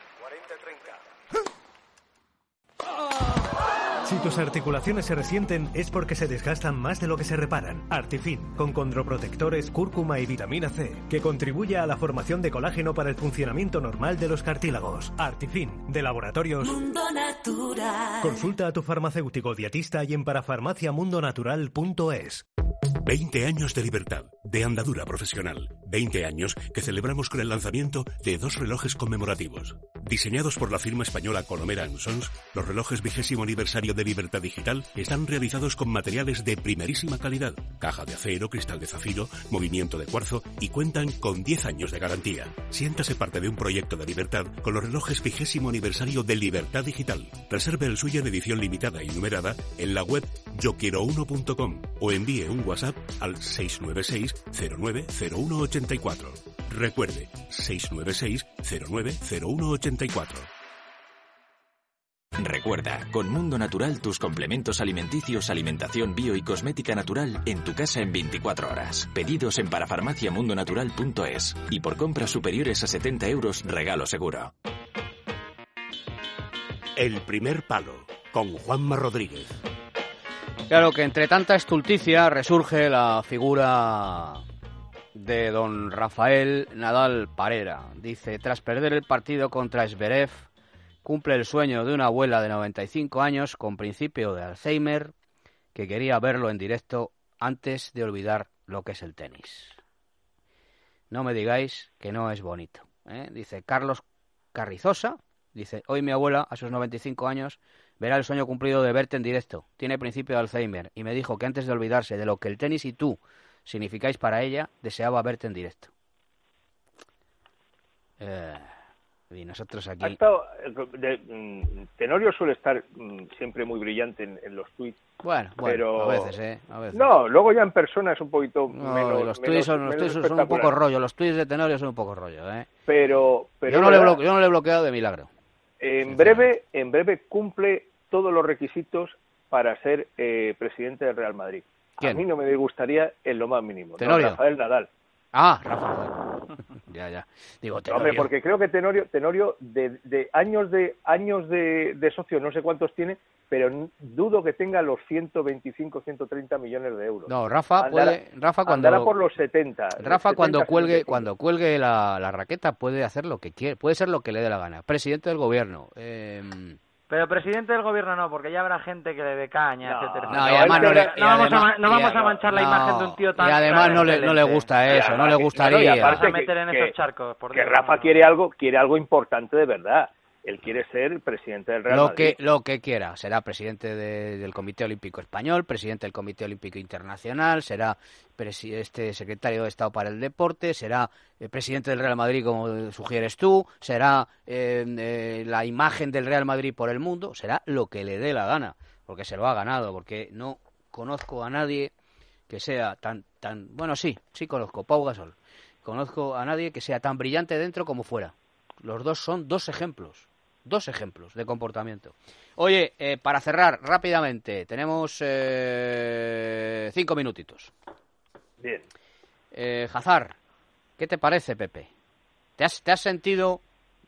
S8: Si tus articulaciones se resienten es porque se desgastan más de lo que se reparan. Artifin, con condroprotectores, cúrcuma y vitamina C, que contribuye a la formación de colágeno para el funcionamiento normal de los cartílagos. Artifin, de Laboratorios
S12: Mundo Natural.
S8: Consulta a tu farmacéutico dietista y en parafarmaciamundonatural.es.
S1: 20 años de libertad, de andadura profesional. 20 años que celebramos con el lanzamiento de 2 relojes conmemorativos. Diseñados por la firma española Colomera & Sons, los relojes 20º aniversario de Libertad Digital están realizados con materiales de primerísima calidad. Caja de acero, cristal de zafiro, movimiento de cuarzo, y cuentan con 10 años de garantía. Siéntase parte de un proyecto de libertad con los relojes 20º aniversario de Libertad Digital. Reserve el suyo en edición limitada y numerada en la web yoquiero1.com o envíe un WhatsApp al 696 090184. Recuerde, 696 090184.
S11: Recuerda, con Mundo Natural tus complementos alimenticios, alimentación bio y cosmética natural en tu casa en 24 horas. Pedidos en parafarmaciamundonatural.es y por compras superiores a 70 euros, regalo seguro.
S1: El primer palo, con Juanma Rodríguez.
S3: Claro que entre tanta estulticia resurge la figura de don Rafael Nadal Parera. Dice, tras perder el partido contra Zverev, cumple el sueño de una abuela de 95 años con principio de Alzheimer que quería verlo en directo antes de olvidar lo que es el tenis. No me digáis que no es bonito, ¿eh? Dice Carlos Carrizosa, dice, hoy mi abuela, a sus 95 años, verá el sueño cumplido de verte en directo. Tiene principio de Alzheimer y me dijo que antes de olvidarse de lo que el tenis y tú significáis para ella, deseaba verte en directo. Y nosotros aquí...
S2: Tenorio suele estar siempre muy brillante en los tuits.
S3: Bueno,
S2: pero...
S3: a veces, a veces.
S2: No, luego ya en persona es un poquito menos...
S3: Los tuits son un poco rollo, los tuits de Tenorio son un poco rollo, ¿eh?
S2: Pero
S3: yo no le he bloqueado de milagro.
S2: En breve cumple todos los requisitos para ser presidente del Real Madrid.
S3: ¿Quién?
S2: A mí no me disgustaría en lo más mínimo.
S3: Tenorio.
S2: No, Rafael Nadal.
S3: Ah, Rafael. Ya. Digo, Tenorio.
S2: Hombre, porque creo que Tenorio de años de socio, no sé cuántos tiene, pero dudo que tenga los 125, 130 millones de euros.
S3: No, Rafa
S2: andará por los 70.
S3: Rafa
S2: 70,
S3: cuando cuelgue la raqueta puede hacer lo que quiere, puede ser lo que le dé la gana. Presidente del gobierno.
S4: Pero presidente del gobierno no, porque ya habrá gente que le dé caña, etcétera.
S3: No
S4: vamos a manchar la imagen de un tío tan...
S3: Y además no le gusta eso, no le gustaría.
S4: Vas a meter en esos charcos.
S2: Que Rafa quiere algo importante de verdad. Él quiere ser presidente del Real Madrid.
S3: Lo que quiera. Será presidente del Comité Olímpico Español, presidente del Comité Olímpico Internacional, será secretario de Estado para el Deporte, será presidente del Real Madrid, como sugieres tú, será la imagen del Real Madrid por el mundo, será lo que le dé la gana, porque se lo ha ganado, porque no conozco a nadie que sea tan bueno, sí conozco, Pau Gasol. Conozco a nadie que sea tan brillante dentro como fuera. Los dos son dos ejemplos. 2 ejemplos de comportamiento. Oye, para cerrar rápidamente, tenemos 5 minutitos.
S2: Bien.
S3: Hazard, ¿qué te parece, Pepe? ¿Te has sentido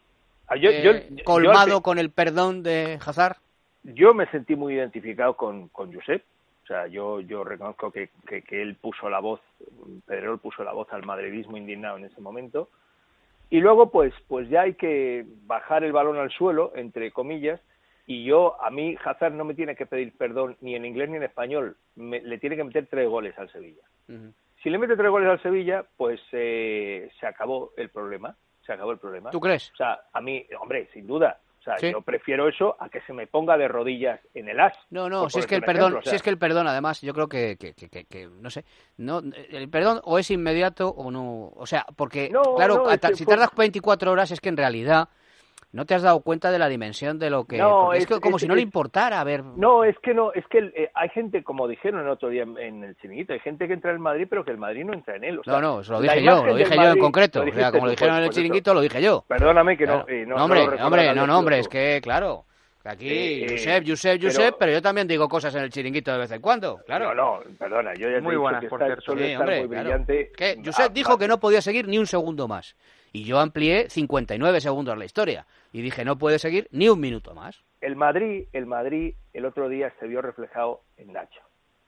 S3: colmado con el perdón de Hazard?
S2: Yo me sentí muy identificado con Josep. O sea, yo reconozco que él puso la voz, Pedrerol puso la voz al madridismo indignado en ese momento. Y luego, pues ya hay que bajar el balón al suelo, entre comillas, y a mí Hazard no me tiene que pedir perdón ni en inglés ni en español, le tiene que meter 3 goles al Sevilla. Uh-huh. Si le mete 3 goles al Sevilla, pues se acabó el problema.
S3: ¿Tú crees?
S2: O sea, a mí, hombre, sin duda. O sea,
S3: ¿sí?
S2: Yo prefiero eso a que se me ponga de rodillas en el as.
S3: No, si es que el perdón, además, yo creo que no sé, no, el perdón o es inmediato o no, o sea, porque si tardas 24 horas es que en realidad no te has dado cuenta de la dimensión de lo que... No, es como si no le importara, a ver...
S2: No, es que hay gente, como dijeron el otro día en el Chiringuito, hay gente que entra en el Madrid, pero que el Madrid no entra en él. O sea,
S3: no, eso lo dije yo en concreto. O sea, como lo dijeron en el Chiringuito, lo dije yo.
S2: Perdóname que
S3: claro. Hombre, es que, claro... Aquí, Josep, pero yo también digo cosas en el Chiringuito de vez en cuando, claro.
S2: No, perdona, yo ya
S4: muy buenas, por cierto.
S2: Suele estar muy brillante.
S3: Que Josep dijo que no podía seguir ni un segundo más. Y yo amplié 59 segundos la historia. Y dije, no puede seguir ni un minuto más.
S2: El Madrid, el otro día se vio reflejado en Nacho.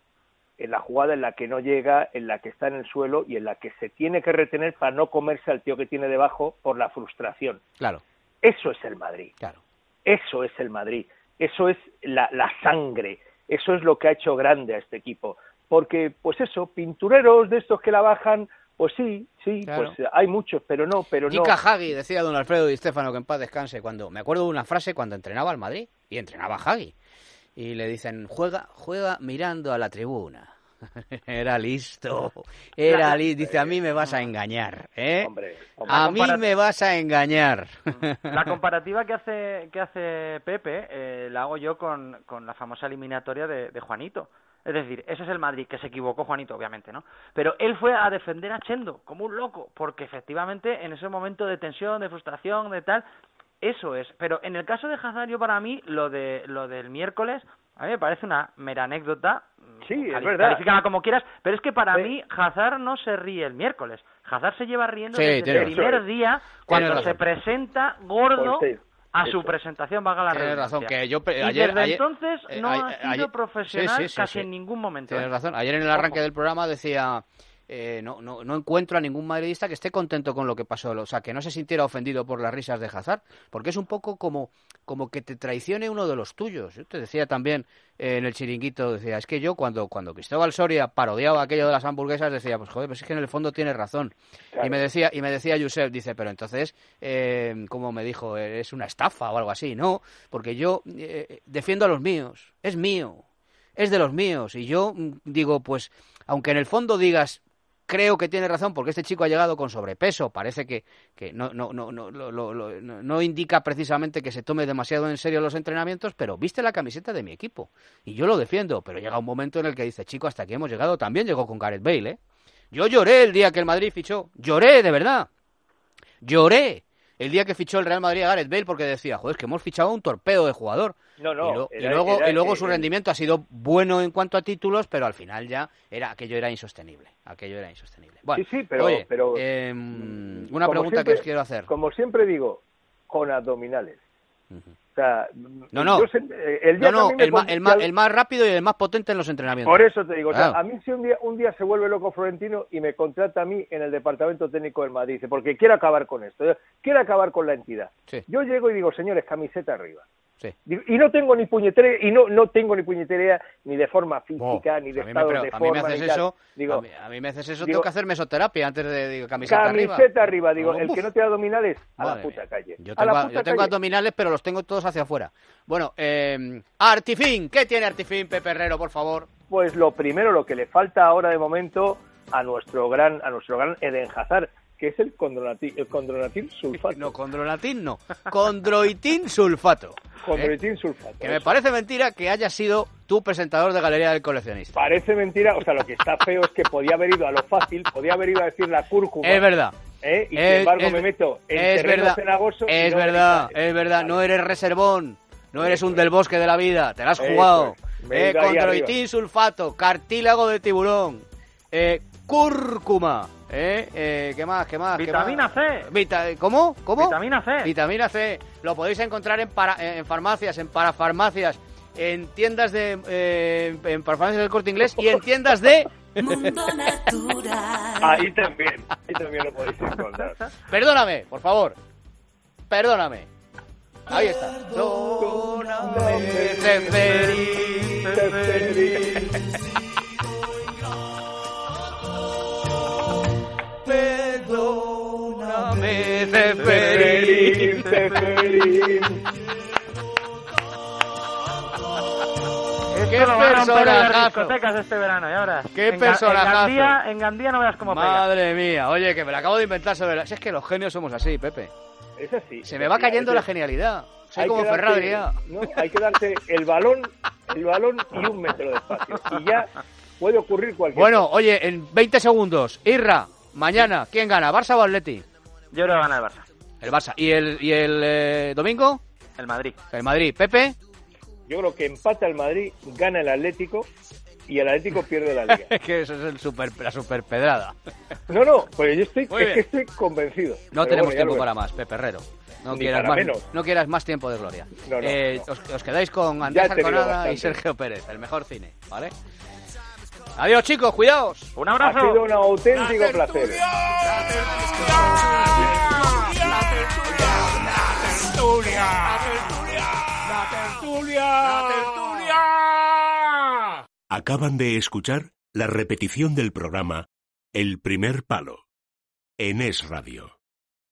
S2: En la jugada en la que no llega, en la que está en el suelo y en la que se tiene que retener para no comerse al tío que tiene debajo por la frustración.
S3: Claro.
S2: Eso es el Madrid.
S3: Claro.
S2: Eso es el Madrid. Eso es la sangre. Eso es lo que ha hecho grande a este equipo. Porque, pues eso, pintureros de estos que la bajan... Pues sí, claro. Pues hay muchos, pero no.
S3: Kika Hagi, decía don Alfredo Di Stéfano, que en paz descanse, me acuerdo de una frase cuando entrenaba al Madrid, y entrenaba a Hagi, y le dicen, juega mirando a la tribuna. Era listo, dice, a mí me vas a engañar, ¿eh?
S2: Hombre,
S3: a mí me vas a engañar.
S4: La comparativa que hace Pepe la hago yo con la famosa eliminatoria de Juanito. Es decir, ese es el Madrid, que se equivocó Juanito, obviamente, ¿no? Pero él fue a defender a Chendo, como un loco, porque efectivamente en ese momento de tensión, de frustración, de tal, eso es. Pero en el caso de Hazard, yo para mí, lo del miércoles, a mí me parece una mera anécdota.
S2: Sí, es verdad.
S4: Califícala como quieras, pero es que para mí Hazard no se ríe el miércoles. Hazard se lleva riendo desde el primer día, cuando se presenta gordo... A su presentación, valga la redundancia.
S3: Tienes razón, que yo
S4: desde entonces no ha sido profesional casi en ningún momento.
S3: Tienes razón. Ayer en el arranque del programa decía, no encuentro a ningún madridista que esté contento con lo que pasó, o sea, que no se sintiera ofendido por las risas de Hazard, porque es un poco como que te traicione uno de los tuyos. Yo te decía también en el Chiringuito, decía, es que yo cuando Cristóbal Soria parodiaba aquello de las hamburguesas, decía, pues joder, pues es que en el fondo tiene razón. Claro. Y me decía Josep, dice, pero entonces, como me dijo, es una estafa o algo así, ¿no? Porque yo defiendo a los míos, es mío, es de los míos, y yo digo, pues, aunque en el fondo digas, creo que tiene razón porque este chico ha llegado con sobrepeso, parece que no indica precisamente que se tome demasiado en serio los entrenamientos, pero viste la camiseta de mi equipo y yo lo defiendo, pero llega un momento en el que dice, chico, hasta aquí hemos llegado. También llegó con Gareth Bale, ¿eh? Yo lloré el día que el Madrid fichó, lloré, de verdad, lloré el día que fichó el Real Madrid a Gareth Bale porque decía, joder, es que hemos fichado un torpedo de jugador. Y luego su rendimiento ha sido bueno en cuanto a títulos, pero al final ya aquello era insostenible. Bueno,
S2: sí, pero
S3: una pregunta que os quiero hacer.
S2: Como siempre digo, con abdominales.
S3: Uh-huh.
S2: O sea,
S3: el más rápido y el más potente en los entrenamientos.
S2: Por eso te digo,
S3: claro.
S2: O sea, a mí si un día se vuelve loco Florentino y me contrata a mí en el departamento técnico del Madrid, dice, porque quiere acabar con esto, quiere acabar con la entidad.
S3: Sí.
S2: Yo llego y digo, señores, camiseta arriba.
S3: Sí.
S2: Y no tengo ni puñetera, no tengo ni puñetera ni de forma física, ni de estado de forma.
S3: A mí me haces eso, tengo que hacer mesoterapia antes de camiseta
S2: arriba. Digo, el que no te da abdominales, a la puta calle.
S3: Yo tengo abdominales, pero los tengo todos hacia afuera. Bueno, Artifin, ¿qué tiene Artifin, Pepe Herrero, por favor?
S2: Pues lo primero, lo que le falta ahora de momento a nuestro gran Eden Hazard, que es el condronatil sulfato.
S3: No, condronatin no. Condroitin sulfato.
S2: Condroitin sulfato.
S3: Que me parece mentira que hayas sido tú presentador de Galería del Coleccionista.
S2: Parece mentira, o sea, lo que está feo es que podía haber ido a lo fácil, podía haber ido a decir la cúrcuma.
S3: Es verdad.
S2: Y sin embargo me meto en terreno cenagoso.
S3: Es verdad, no eres reservón, no eres un del bosque de la vida, te la has jugado. Condroitín sulfato, cartílago de tiburón, cúrcuma, ¿qué más?
S4: Vitamina C.
S3: ¿Cómo?
S4: Vitamina C.
S3: Vitamina C. Lo podéis encontrar en farmacias, en parafarmacias, en tiendas en farmacias del Corte Inglés y en tiendas de
S12: Mundo Natural.
S2: Ahí también lo podéis encontrar.
S3: Perdóname, por favor. Perdóname. Ahí está. Perdóname, Ceferín. Perdóname, Ceferín.
S4: ¡Qué personajazo! Este verano, y ahora.
S3: ¡Qué personajazo!
S4: En Gandía no veas cómo pega.
S3: Madre mía, oye, que me lo acabo de inventar sobre... Si es que los genios somos así, Pepe.
S2: Es así.
S3: Se me va cayendo la genialidad. Soy como Ferrari ya.
S2: No, hay que darte el balón y 1 metro de espacio. Y ya puede ocurrir cualquier
S3: Bueno,
S2: cosa.
S3: oye, en 20 segundos. Irra, mañana, ¿quién gana? ¿Barça o Atleti?
S4: Yo creo que gana el Barça.
S3: El Barça. ¿Y el domingo?
S4: El Madrid.
S3: El Madrid. ¿Pepe?
S2: Yo creo que empata el Madrid, gana el Atlético y el Atlético pierde la Liga.
S3: Es que eso es la superpedrada.
S2: No, pues yo estoy convencido.
S3: No tenemos tiempo para más, Pepe Herrero. No quieras más tiempo de gloria.
S2: No.
S3: Os quedáis con Andrés Arconada y Sergio Pérez, el mejor cine, ¿vale? Adiós, chicos, cuidaos.
S4: Un abrazo.
S2: Ha sido un auténtico placer.
S1: La tertulia. Acaban de escuchar la repetición del programa El Primer Palo en Es Radio.